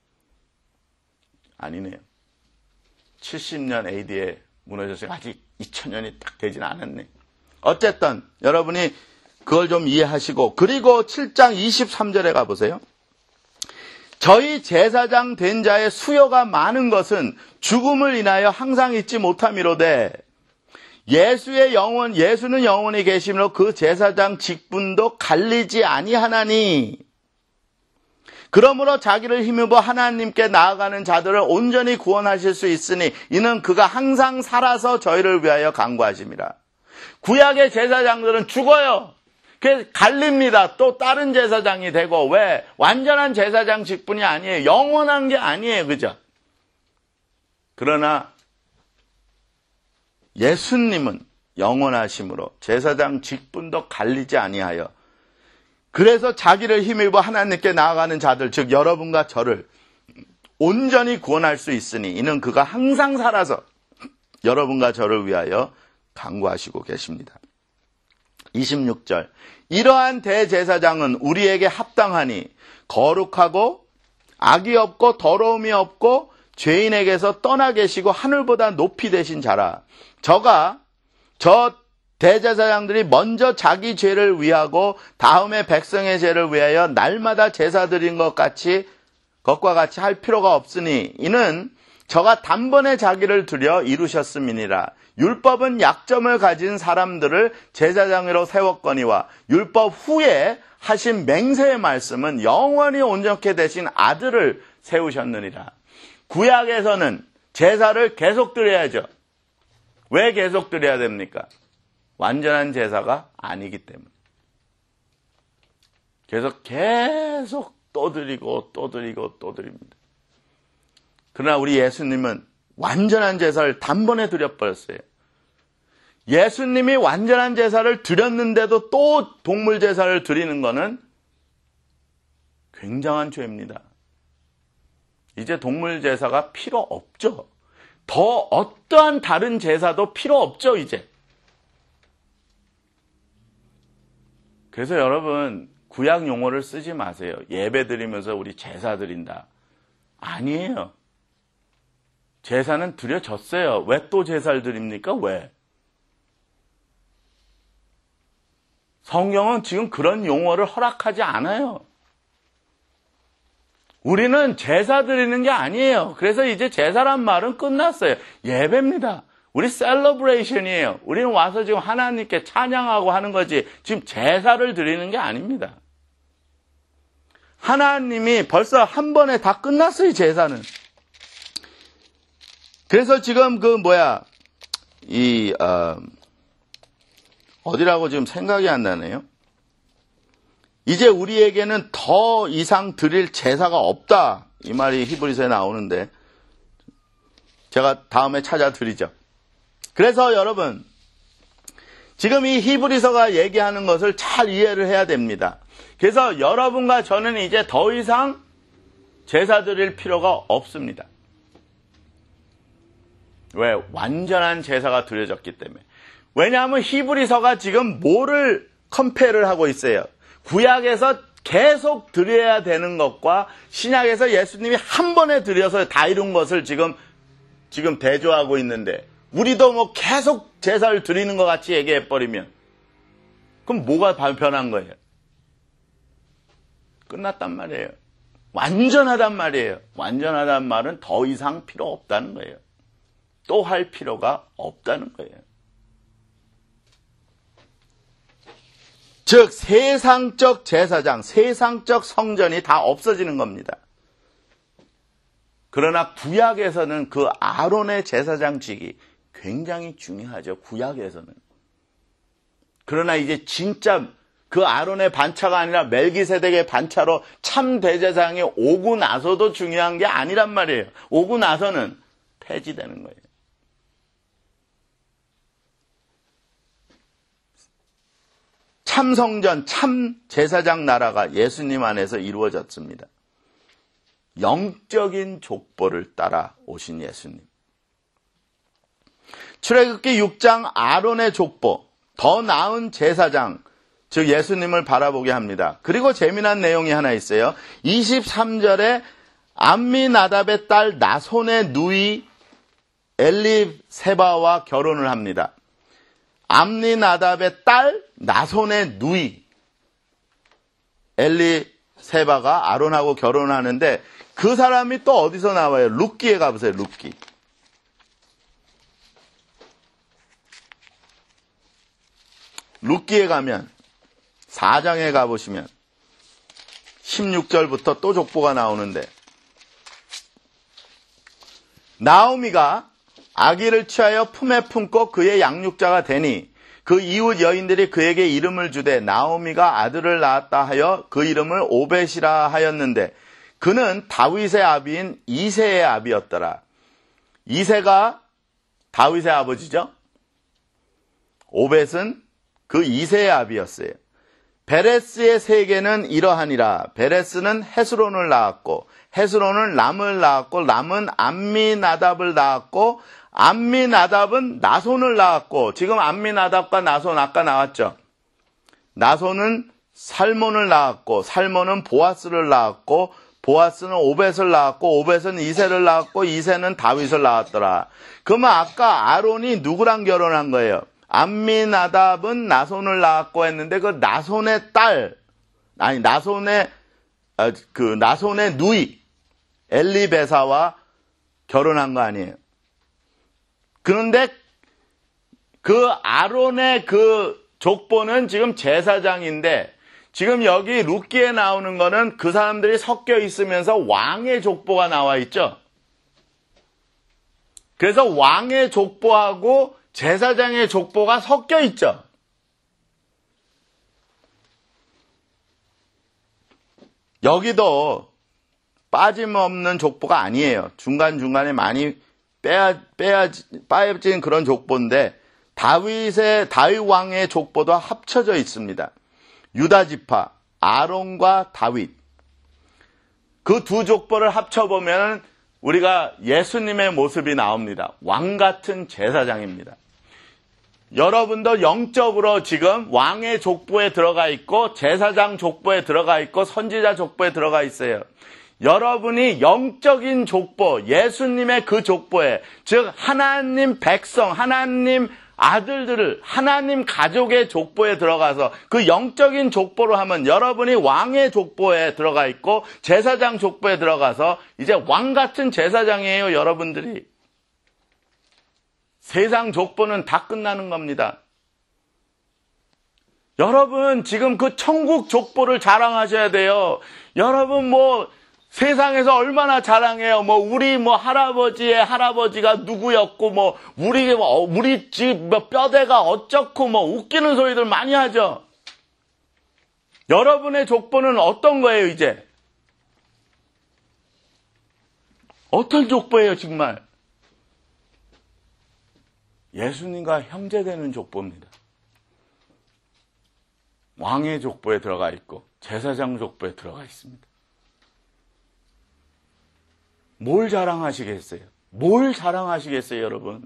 아니네요. 70년 AD에 무너졌어요. 아직 2000년이 딱 되진 않았네. 어쨌든 여러분이 그걸 좀 이해하시고, 그리고 7장 23절에 가보세요. 저희 제사장 된 자의 수요가 많은 것은 죽음을 인하여 항상 잊지 못함이로되 예수는 영원히 계심으로 그 제사장 직분도 갈리지 아니하나니 그러므로 자기를 힘입어 하나님께 나아가는 자들을 온전히 구원하실 수 있으니 이는 그가 항상 살아서 저희를 위하여 간구하심이라. 구약의 제사장들은 죽어요. 그래서 갈립니다. 또 다른 제사장이 되고. 왜? 완전한 제사장 직분이 아니에요. 영원한 게 아니에요. 그죠? 그러나 예수님은 영원하심으로 제사장 직분도 갈리지 아니하여 그래서 자기를 힘입어 하나님께 나아가는 자들, 즉 여러분과 저를 온전히 구원할 수 있으니 이는 그가 항상 살아서 여러분과 저를 위하여 간구하시고 계십니다. 26절 이러한 대제사장은 우리에게 합당하니 거룩하고 악이 없고 더러움이 없고 죄인에게서 떠나 계시고 하늘보다 높이 되신 자라. 저 대제사장들이 먼저 자기 죄를 위하고 다음에 백성의 죄를 위하여 날마다 제사 드린 것과 같이 할 필요가 없으니 이는 저가 단번에 자기를 드려 이루셨음이니라. 율법은 약점을 가진 사람들을 제사장으로 세웠거니와 율법 후에 하신 맹세의 말씀은 영원히 온전케 되신 아들을 세우셨느니라. 구약에서는 제사를 계속 드려야죠. 왜 계속 드려야 됩니까? 완전한 제사가 아니기 때문에. 그래서 계속 또 드리고 또 드리고 또 드립니다. 그러나 우리 예수님은 완전한 제사를 단번에 드려버렸어요. 예수님이 완전한 제사를 드렸는데도 또 동물 제사를 드리는 것은 굉장한 죄입니다. 이제 동물 제사가 필요 없죠. 더 어떠한 다른 제사도 필요 없죠, 이제. 그래서 여러분, 구약 용어를 쓰지 마세요. 예배 드리면서 우리 제사 드린다. 아니에요. 제사는 드려졌어요. 왜 또 제사를 드립니까? 왜? 성경은 지금 그런 용어를 허락하지 않아요. 우리는 제사 드리는 게 아니에요. 그래서 이제 제사란 말은 끝났어요. 예배입니다. 우리 셀러브레이션이에요. 우리는 와서 지금 하나님께 찬양하고 하는 거지 지금 제사를 드리는 게 아닙니다. 하나님이 벌써 한 번에 다 끝났어요, 제사는. 그래서 지금 어디라고 지금 생각이 안 나네요. 이제 우리에게는 더 이상 드릴 제사가 없다. 이 말이 히브리서에 나오는데 제가 다음에 찾아드리죠. 그래서 여러분, 지금 이 히브리서가 얘기하는 것을 잘 이해를 해야 됩니다. 그래서 여러분과 저는 이제 더 이상 제사 드릴 필요가 없습니다. 왜? 완전한 제사가 드려졌기 때문에. 왜냐하면 히브리서가 지금 뭐를 컴페어를 하고 있어요. 구약에서 계속 드려야 되는 것과 신약에서 예수님이 한 번에 드려서 다 이룬 것을 지금 대조하고 있는데 우리도 뭐 계속 제사를 드리는 것 같이 얘기해버리면 그럼 뭐가 변한 거예요? 끝났단 말이에요. 완전하단 말이에요. 완전하단 말은 더 이상 필요 없다는 거예요. 또 할 필요가 없다는 거예요. 즉 세상적 제사장, 세상적 성전이 다 없어지는 겁니다. 그러나 구약에서는 그 아론의 제사장직이 굉장히 중요하죠. 구약에서는. 그러나 이제 진짜 그 아론의 반차가 아니라 멜기세덱의 반차로 참 대제사장이 오고 나서도 중요한 게 아니란 말이에요. 오고 나서는 폐지되는 거예요. 참 성전, 참 제사장 나라가 예수님 안에서 이루어졌습니다. 영적인 족보를 따라 오신 예수님. 출애굽기 6장 아론의 족보, 더 나은 제사장, 즉 예수님을 바라보게 합니다. 그리고 재미난 내용이 하나 있어요. 23절에 암미나답의 딸 나손의 누이 엘리세바와 결혼을 합니다. 암미나답의 딸 나손의 누이 엘리세바가 아론하고 결혼하는데 그 사람이 또 어디서 나와요? 룻기에 가보세요. 룻기. 룻기에 가면 4장에 가보시면 16절부터 또 족보가 나오는데 나오미가 아기를 취하여 품에 품고 그의 양육자가 되니 그 이웃 여인들이 그에게 이름을 주되 나오미가 아들을 낳았다 하여 그 이름을 오벳이라 하였는데 그는 다윗의 아비인 이새의 아비였더라. 이새가 다윗의 아버지죠. 오벳은 그 이새의 아비였어요. 베레스의 세계는 이러하니라. 베레스는 헤스론을 낳았고 헤스론은 람을 낳았고 람은 암미나답을 낳았고 암미나답은 나손을 낳았고 지금 암미나답과 나손 아까 나왔죠. 나손은 살몬을 낳았고 살몬은 보아스를 낳았고 보아스는 오벳을 낳았고 오벳은 이새를 낳았고 이새는 다윗을 낳았더라. 그러면 아까 아론이 누구랑 결혼한 거예요? 암미나답은 나손을 낳았고 했는데 그 나손의 딸, 아니 나손의 누이 엘리베사와 결혼한 거 아니에요. 그런데 그 아론의 그 족보는 지금 제사장인데 지금 여기 룻기에 나오는 거는 그 사람들이 섞여 있으면서 왕의 족보가 나와 있죠. 그래서 왕의 족보하고 제사장의 족보가 섞여 있죠. 여기도 빠짐없는 족보가 아니에요. 중간중간에 많이 빠진 그런 족보인데 다윗 왕의 족보도 합쳐져 있습니다. 유다 지파, 아론과 다윗. 그 두 족보를 합쳐보면 우리가 예수님의 모습이 나옵니다. 왕 같은 제사장입니다. 여러분도 영적으로 지금 왕의 족보에 들어가 있고 제사장 족보에 들어가 있고 선지자 족보에 들어가 있어요. 여러분이 영적인 족보, 예수님의 그 족보에, 즉 하나님 백성, 하나님 아들들을 하나님 가족의 족보에 들어가서 그 영적인 족보로 하면 여러분이 왕의 족보에 들어가 있고 제사장 족보에 들어가서 이제 왕 같은 제사장이에요, 여러분들이. 세상 족보는 다 끝나는 겁니다. 여러분 지금 그 천국 족보를 자랑하셔야 돼요. 여러분 세상에서 얼마나 자랑해요. 우리 할아버지의 할아버지가 누구였고, 우리 집 뼈대가 어쩌고, 웃기는 소리들 많이 하죠. 여러분의 족보는 어떤 거예요, 이제? 어떤 족보예요, 정말? 예수님과 형제되는 족보입니다. 왕의 족보에 들어가 있고, 제사장 족보에 들어가 있습니다. 뭘 자랑하시겠어요? 뭘 자랑하시겠어요, 여러분?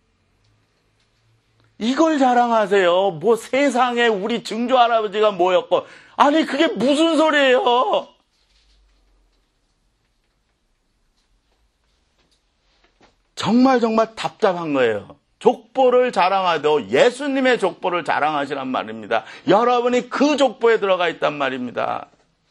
이걸 자랑하세요. 세상에 우리 증조 할아버지가 뭐였고. 아니, 그게 무슨 소리예요? 정말 답답한 거예요. 족보를 자랑하도 예수님의 족보를 자랑하시란 말입니다. 여러분이 그 족보에 들어가 있단 말입니다.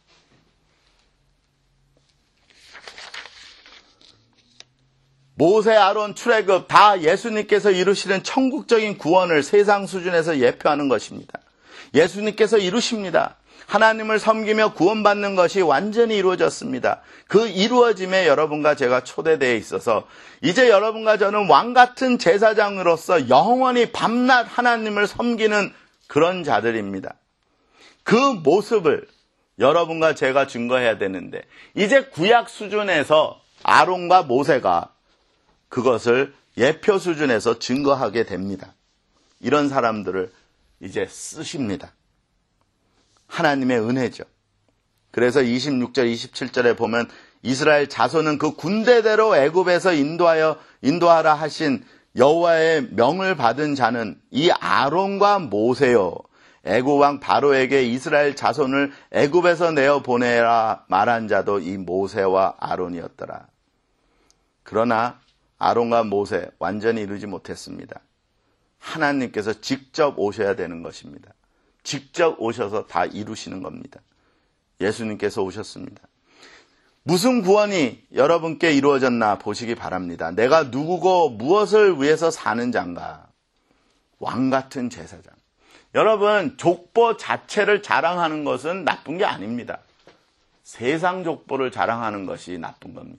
모세, 아론, 출애굽 다 예수님께서 이루시는 천국적인 구원을 세상 수준에서 예표하는 것입니다. 예수님께서 이루십니다. 하나님을 섬기며 구원받는 것이 완전히 이루어졌습니다. 그 이루어짐에 여러분과 제가 초대되어 있어서 이제 여러분과 저는 왕같은 제사장으로서 영원히 밤낮 하나님을 섬기는 그런 자들입니다. 그 모습을 여러분과 제가 증거해야 되는데 이제 구약 수준에서 아론과 모세가 그것을 예표 수준에서 증거하게 됩니다. 이런 사람들을 이제 쓰십니다. 하나님의 은혜죠. 그래서 26절, 27절에 보면 이스라엘 자손은 그 군대대로 애굽에서 인도하라 하신 여호와의 명을 받은 자는 이 아론과 모세요. 애굽 왕 바로에게 이스라엘 자손을 애굽에서 내어 보내라 말한 자도 이 모세와 아론이었더라. 그러나 아론과 모세 완전히 이루지 못했습니다. 하나님께서 직접 오셔야 되는 것입니다. 직접 오셔서 다 이루시는 겁니다. 예수님께서 오셨습니다. 무슨 구원이 여러분께 이루어졌나 보시기 바랍니다. 내가 누구고 무엇을 위해서 사는 자인가? 왕같은 제사장. 여러분, 족보 자체를 자랑하는 것은 나쁜 게 아닙니다. 세상 족보를 자랑하는 것이 나쁜 겁니다.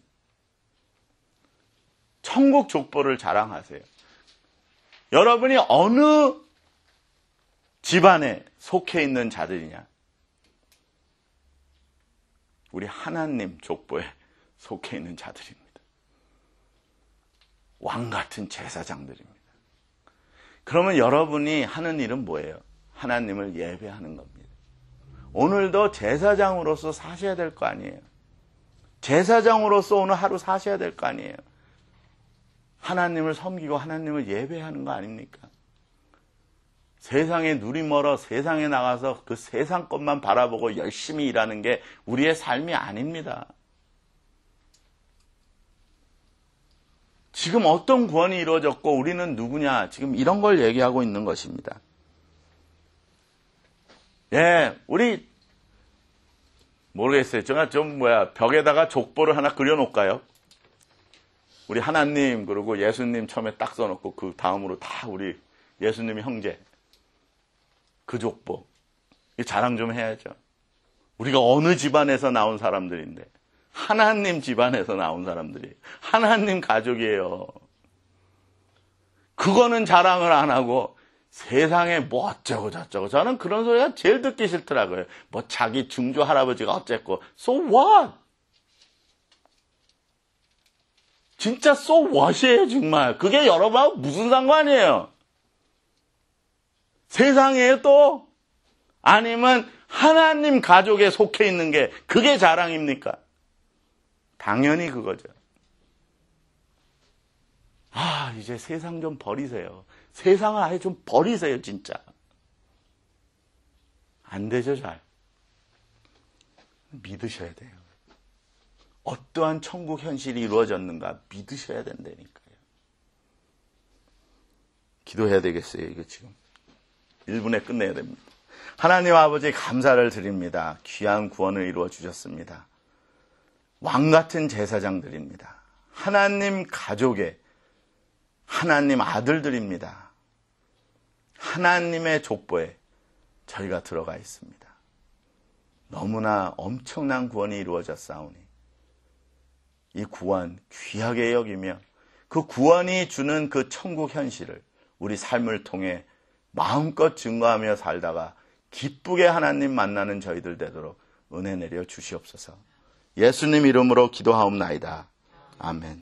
천국 족보를 자랑하세요. 여러분이 어느 집안에 속해 있는 자들이냐? 우리 하나님 족보에 속해 있는 자들입니다. 왕같은 제사장들입니다. 그러면 여러분이 하는 일은 뭐예요? 하나님을 예배하는 겁니다. 오늘도 제사장으로서 사셔야 될 거 아니에요. 제사장으로서 오늘 하루 사셔야 될 거 아니에요. 하나님을 섬기고 하나님을 예배하는 거 아닙니까? 세상에 눈이 멀어 세상에 나가서 그 세상 것만 바라보고 열심히 일하는 게 우리의 삶이 아닙니다. 지금 어떤 구원이 이루어졌고 우리는 누구냐? 지금 이런 걸 얘기하고 있는 것입니다. 예, 우리 모르겠어요. 제가 벽에다가 족보를 하나 그려놓을까요? 우리 하나님 그리고 예수님 처음에 딱 써놓고 그 다음으로 다 우리 예수님의 형제 그 족보 자랑 좀 해야죠. 우리가 어느 집안에서 나온 사람들인데 하나님 집안에서 나온 사람들이 하나님 가족이에요. 그거는 자랑을 안 하고 세상에 뭐 어쩌고 저쩌고 저는 그런 소리가 제일 듣기 싫더라고요. 뭐 자기 증조 할아버지가 어쨌고 so what? 진짜 so what이에요 정말. 그게 여러분하고 무슨 상관이에요? 세상에 또 아니면 하나님 가족에 속해 있는 게 그게 자랑입니까? 당연히 그거죠. 이제 세상 좀 버리세요. 세상을 아예 좀 버리세요, 진짜. 안 되죠, 잘. 믿으셔야 돼요. 어떠한 천국 현실이 이루어졌는가 믿으셔야 된다니까요. 기도해야 되겠어요, 이거 지금. 1분에 끝내야 됩니다. 하나님 아버지 감사를 드립니다. 귀한 구원을 이루어 주셨습니다. 왕같은 제사장들입니다. 하나님 가족의 하나님 아들들입니다. 하나님의 족보에 저희가 들어가 있습니다. 너무나 엄청난 구원이 이루어졌사오니 이 구원 귀하게 여기며 그 구원이 주는 그 천국 현실을 우리 삶을 통해 마음껏 증거하며 살다가 기쁘게 하나님 만나는 저희들 되도록 은혜 내려 주시옵소서. 예수님 이름으로 기도하옵나이다. 아멘.